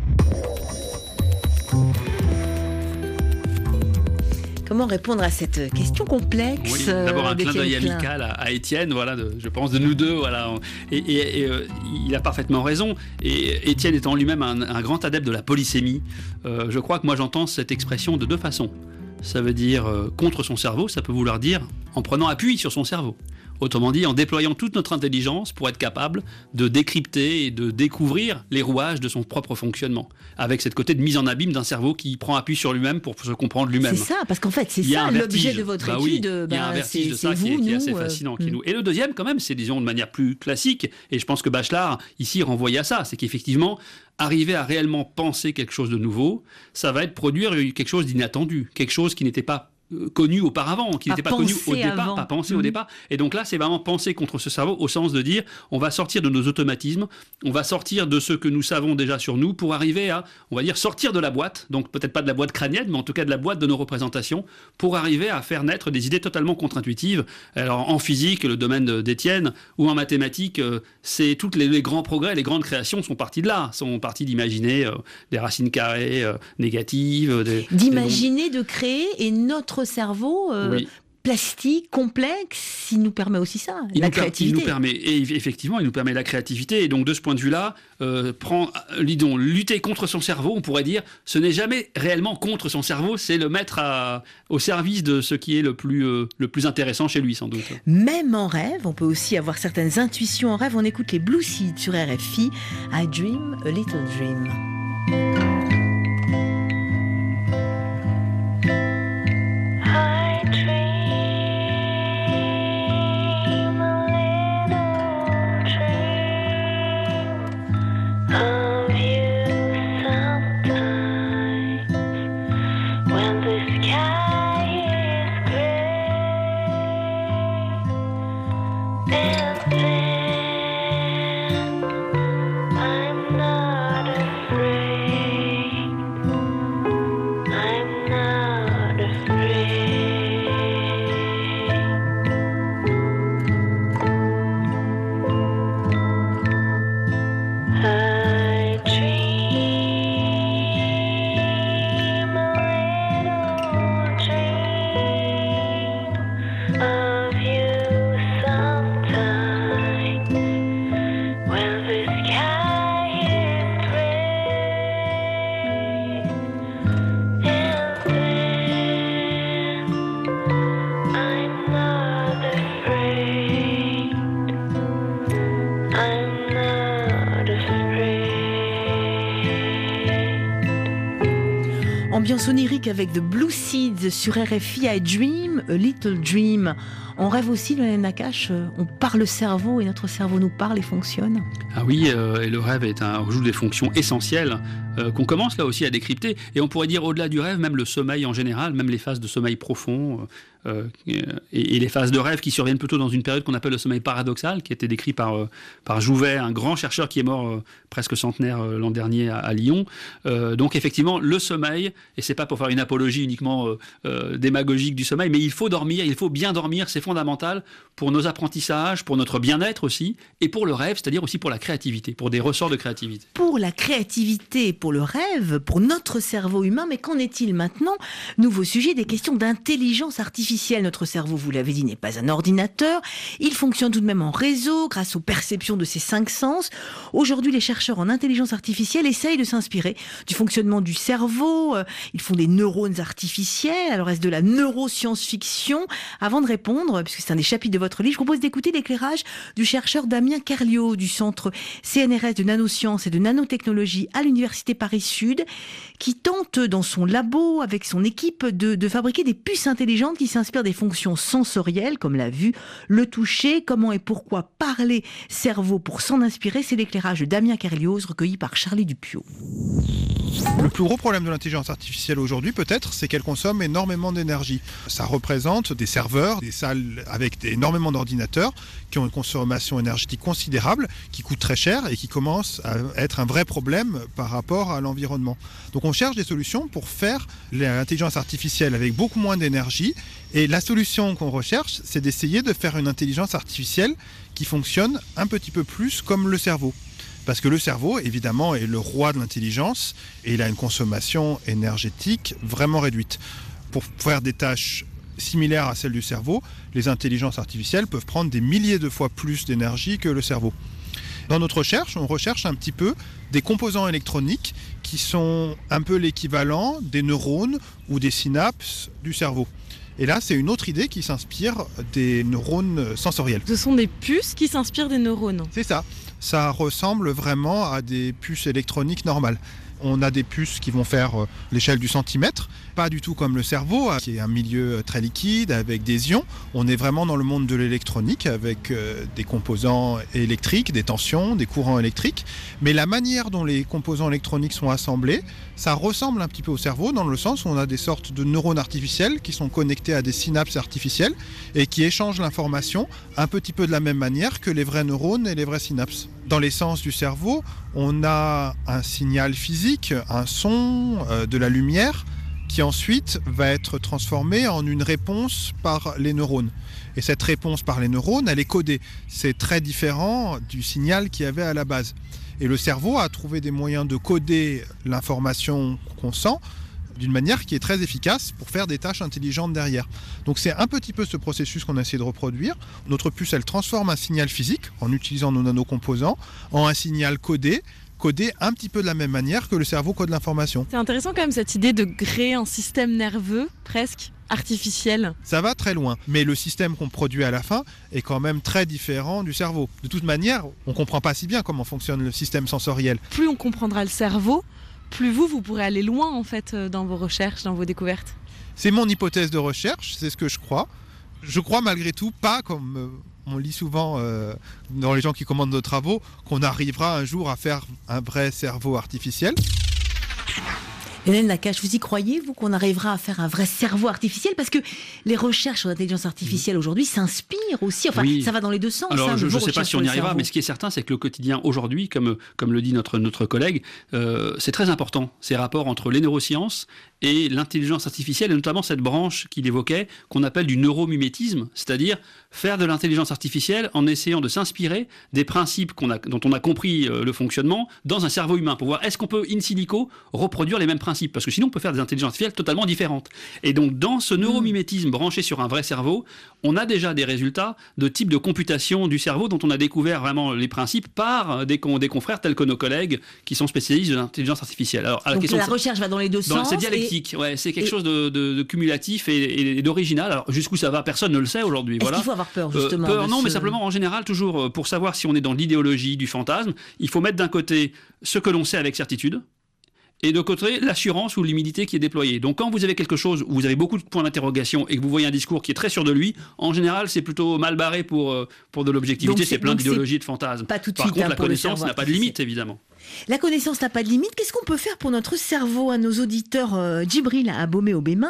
D: Comment répondre à cette question complexe?
F: Oui, d'abord un clin d'œil amical à Étienne, voilà, je pense de nous deux, voilà. Et il a parfaitement raison. Et Étienne étant lui-même un grand adepte de la polysémie, je crois que moi j'entends cette expression de deux façons. Ça veut dire contre son cerveau, ça peut vouloir dire en prenant appui sur son cerveau. Autrement dit, en déployant toute notre intelligence pour être capable de décrypter et de découvrir les rouages de son propre fonctionnement. Avec cette côté de mise en abîme d'un cerveau qui prend appui sur lui-même pour se comprendre lui-même.
D: C'est ça, parce qu'en fait, c'est ça l'objet de votre étude.
F: Il y a un vertige de ça qui est assez fascinant. Et le deuxième, quand même, c'est, disons, de manière plus classique, et je pense que Bachelard, ici, renvoyait à ça, c'est qu'effectivement, arriver à réellement penser quelque chose de nouveau, ça va être produire quelque chose d'inattendu, quelque chose qui n'était pas connu auparavant, qui n'était pas connu au départ, pas pensé au départ. Et donc là, c'est vraiment penser contre ce cerveau au sens de dire, on va sortir de nos automatismes, on va sortir de ce que nous savons déjà sur nous pour arriver à, on va dire, sortir de la boîte, donc peut-être pas de la boîte crânienne, mais en tout cas de la boîte de nos représentations, pour arriver à faire naître des idées totalement contre-intuitives. Alors en physique, le domaine d'Étienne, ou en mathématiques, c'est tous les grands progrès, les grandes créations sont partis de là, sont partis d'imaginer des racines carrées négatives.
D: D'imaginer, de créer, et notre cerveau plastique, complexe, il nous permet aussi ça, la créativité.
F: Il nous permet, et effectivement, il nous permet la créativité. Et donc, de ce point de vue-là, lutter contre son cerveau, on pourrait dire, ce n'est jamais réellement contre son cerveau, c'est le mettre au service de ce qui est le plus intéressant chez lui, sans doute.
D: Même en rêve, on peut aussi avoir certaines intuitions en rêve. On écoute les Blue Seeds sur RFI. I dream a little dream. Ambiance onirique avec The Blue Seeds sur RFI. I dream a little dream. On rêve aussi, Lionel Nakache, on parle le cerveau et notre cerveau nous parle et fonctionne.
F: Ah oui, et le rêve joue des fonctions essentielles qu'on commence là aussi à décrypter. Et on pourrait dire au-delà du rêve, même le sommeil en général, même les phases de sommeil profond et les phases de rêve qui surviennent plutôt dans une période qu'on appelle le sommeil paradoxal, qui a été décrit par Jouvet, un grand chercheur qui est mort presque centenaire l'an dernier à Lyon. Donc effectivement, le sommeil, et c'est pas pour faire une apologie uniquement démagogique du sommeil, mais il faut dormir, il faut bien dormir, c'est fondamental pour nos apprentissages, pour notre bien-être aussi, et pour le rêve, c'est-à-dire aussi pour la créativité, pour des ressorts de créativité.
D: Pour la créativité, pour le rêve, pour notre cerveau humain, mais qu'en est-il maintenant? Nouveau sujet, des questions d'intelligence artificielle. Notre cerveau, vous l'avez dit, n'est pas un ordinateur. Il fonctionne tout de même en réseau, grâce aux perceptions de ses 5 sens. Aujourd'hui, les chercheurs en intelligence artificielle essayent de s'inspirer du fonctionnement du cerveau. Ils font des neurones artificiels. Alors, est-ce de la neuroscience-fiction? Avant de répondre, puisque c'est un des chapitres de votre livre, je propose d'écouter l'éclairage du chercheur Damien Kerliot du centre CNRS de nanosciences et de nanotechnologie à l'université Paris-Sud, qui tente dans son labo avec son équipe de fabriquer des puces intelligentes qui s'inspirent des fonctions sensorielles comme la vue, le toucher. Comment et pourquoi parler cerveau pour s'en inspirer? C'est l'éclairage de Damien Kerliot recueilli par Charlie Dupiot.
T: Le plus gros problème de l'intelligence artificielle aujourd'hui, peut-être, c'est qu'elle consomme énormément d'énergie. Ça représente des serveurs, des salles avec énormément d'ordinateurs qui ont une consommation énergétique considérable, qui coûtent très cher et qui commencent à être un vrai problème par rapport à l'environnement. Donc on cherche des solutions pour faire l'intelligence artificielle avec beaucoup moins d'énergie. Et la solution qu'on recherche, c'est d'essayer de faire une intelligence artificielle qui fonctionne un petit peu plus comme le cerveau. Parce que le cerveau, évidemment, est le roi de l'intelligence et il a une consommation énergétique vraiment réduite. Pour faire des tâches similaires à celles du cerveau, les intelligences artificielles peuvent prendre des milliers de fois plus d'énergie que le cerveau. Dans notre recherche, on recherche un petit peu des composants électroniques qui sont un peu l'équivalent des neurones ou des synapses du cerveau. Et là, c'est une autre idée qui s'inspire des neurones sensoriels.
U: Ce sont des puces qui s'inspirent des neurones.
T: C'est ça. Ça ressemble vraiment à des puces électroniques normales. On a des puces qui vont faire l'échelle du centimètre, pas du tout comme le cerveau, qui est un milieu très liquide avec des ions. On est vraiment dans le monde de l'électronique avec des composants électriques, des tensions, des courants électriques. Mais la manière dont les composants électroniques sont assemblés, ça ressemble un petit peu au cerveau dans le sens où on a des sortes de neurones artificiels qui sont connectés à des synapses artificielles et qui échangent l'information un petit peu de la même manière que les vrais neurones et les vraies synapses. Dans l'essence du cerveau, on a un signal physique, un son, de la lumière, qui ensuite va être transformé en une réponse par les neurones. Et cette réponse par les neurones, elle est codée. C'est très différent du signal qu'il y avait à la base. Et le cerveau a trouvé des moyens de coder l'information qu'on sent d'une manière qui est très efficace pour faire des tâches intelligentes derrière. Donc c'est un petit peu ce processus qu'on a essayé de reproduire. Notre puce, elle transforme un signal physique, en utilisant nos nanocomposants, en un signal codé un petit peu de la même manière que le cerveau code l'information.
U: C'est intéressant quand même cette idée de créer un système nerveux presque artificiel.
T: Ça va très loin, mais le système qu'on produit à la fin est quand même très différent du cerveau. De toute manière, on ne comprend pas si bien comment fonctionne le système sensoriel.
U: Plus on comprendra le cerveau, plus vous pourrez aller loin en fait dans vos recherches, dans vos découvertes.
T: C'est mon hypothèse de recherche, c'est ce que je crois. Je crois malgré tout pas, comme on lit souvent dans les gens qui commandent nos travaux, qu'on arrivera un jour à faire un vrai cerveau artificiel.
D: Hélène Nakache, vous y croyez, vous, qu'on arrivera à faire un vrai cerveau artificiel? Parce que les recherches sur l'intelligence artificielle aujourd'hui s'inspirent aussi. Enfin, oui. Ça va dans les deux sens.
F: Alors, je ne sais pas si on y arrivera, mais ce qui est certain, c'est que le quotidien aujourd'hui, comme le dit notre collègue, c'est très important, ces rapports entre les neurosciences et l'intelligence artificielle, et notamment cette branche qu'il évoquait, qu'on appelle du neuromimétisme, c'est-à-dire faire de l'intelligence artificielle en essayant de s'inspirer des principes dont on a compris le fonctionnement dans un cerveau humain, pour voir est-ce qu'on peut in silico reproduire les mêmes principes, parce que sinon on peut faire des intelligences artificielles totalement différentes. Et donc dans ce neuromimétisme branché sur un vrai cerveau, on a déjà des résultats de type de computation du cerveau dont on a découvert vraiment les principes par des confrères tels que nos collègues qui sont spécialistes de l'intelligence artificielle. Alors,
D: donc la recherche va dans les deux sens.
F: C'est dialectique, ouais, c'est quelque chose de cumulatif et d'original. Alors jusqu'où ça va, personne ne le sait aujourd'hui.
D: Est-ce qu'il faut avoir peur justement
F: peur, non, mais simplement en général, toujours pour savoir si on est dans l'idéologie du fantasme, il faut mettre d'un côté ce que l'on sait avec certitude, et de côté l'assurance ou l'humilité qui est déployée. Donc quand vous avez quelque chose où vous avez beaucoup de points d'interrogation et que vous voyez un discours qui est très sûr de lui, en général c'est plutôt mal barré pour de l'objectivité, c'est plein d'idéologie, de fantasmes.
D: Par
F: contre, la connaissance n'a pas de limite, évidemment.
D: La connaissance n'a pas de limite. Qu'est-ce qu'on peut faire pour notre cerveau? À nos auditeurs, Djibril à Abomey au Bénin,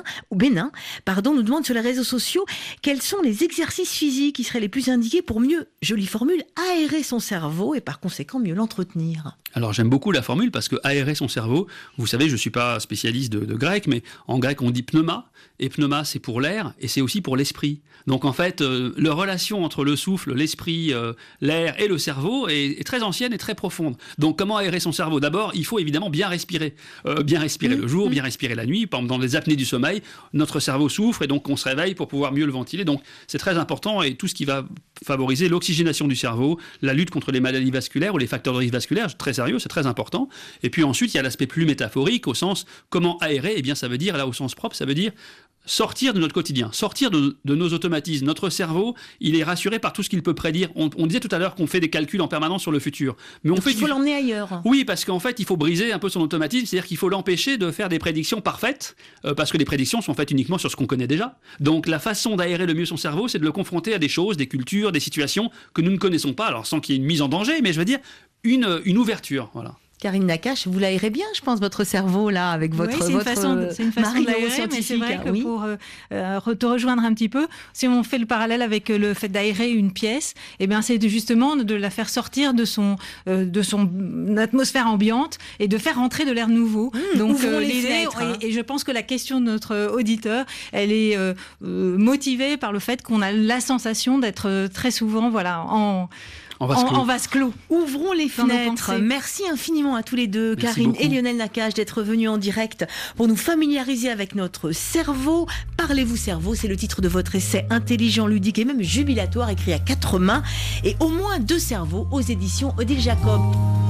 D: nous demande sur les réseaux sociaux quels sont les exercices physiques qui seraient les plus indiqués pour mieux, jolie formule, aérer son cerveau et par conséquent mieux l'entretenir.
F: Alors j'aime beaucoup la formule parce que aérer son cerveau, vous savez, je ne suis pas spécialiste de grec, mais en grec on dit pneuma, et pneuma c'est pour l'air et c'est aussi pour l'esprit. Donc en fait, la relation entre le souffle, l'esprit, l'air et le cerveau est très ancienne et très profonde. Donc comment aérer son cerveau? D'abord, il faut évidemment bien respirer. Bien respirer le jour, bien respirer la nuit. Par exemple, dans les apnées du sommeil, notre cerveau souffre et donc on se réveille pour pouvoir mieux le ventiler. Donc c'est très important et tout ce qui va favoriser l'oxygénation du cerveau, la lutte contre les maladies vasculaires ou les facteurs de risque vasculaire, très sérieux, c'est très important. Et puis ensuite, il y a l'aspect plus métaphorique au sens comment aérer, eh bien ça veut dire, là au sens propre, ça veut dire sortir de notre quotidien, sortir de nos automatismes. Notre cerveau, il est rassuré par tout ce qu'il peut prédire. On disait tout à l'heure qu'on fait des calculs en permanence sur le futur. Mais
D: il faut l'emmener ailleurs.
F: Oui, parce qu'en fait, il faut briser un peu son automatisme, c'est-à-dire qu'il faut l'empêcher de faire des prédictions parfaites, parce que les prédictions sont faites uniquement sur ce qu'on connaît déjà. Donc la façon d'aérer le mieux son cerveau, c'est de le confronter à des choses, des cultures, des situations que nous ne connaissons pas, alors sans qu'il y ait une mise en danger, mais je veux dire une ouverture, voilà.
D: Karine Nakache, vous l'aérez bien, je pense, votre cerveau, là, avec votre
E: c'est une façon de l'aérer, mais c'est vrai que pour te rejoindre un petit peu, si on fait le parallèle avec le fait d'aérer une pièce, eh bien, c'est justement de la faire sortir de son atmosphère ambiante et de faire rentrer de l'air nouveau. Donc, l'idée, et je pense que la question de notre auditeur, elle est motivée par le fait qu'on a la sensation d'être très souvent, en vase clos.
D: Ouvrons les fenêtres. Merci infiniment à tous les deux, Karine et Lionel Nakache, d'être venus en direct pour nous familiariser avec notre cerveau. Parlez-vous cerveau, c'est le titre de votre essai intelligent, ludique et même jubilatoire, écrit à 4 mains, et au moins 2 cerveaux aux éditions Odile Jacob.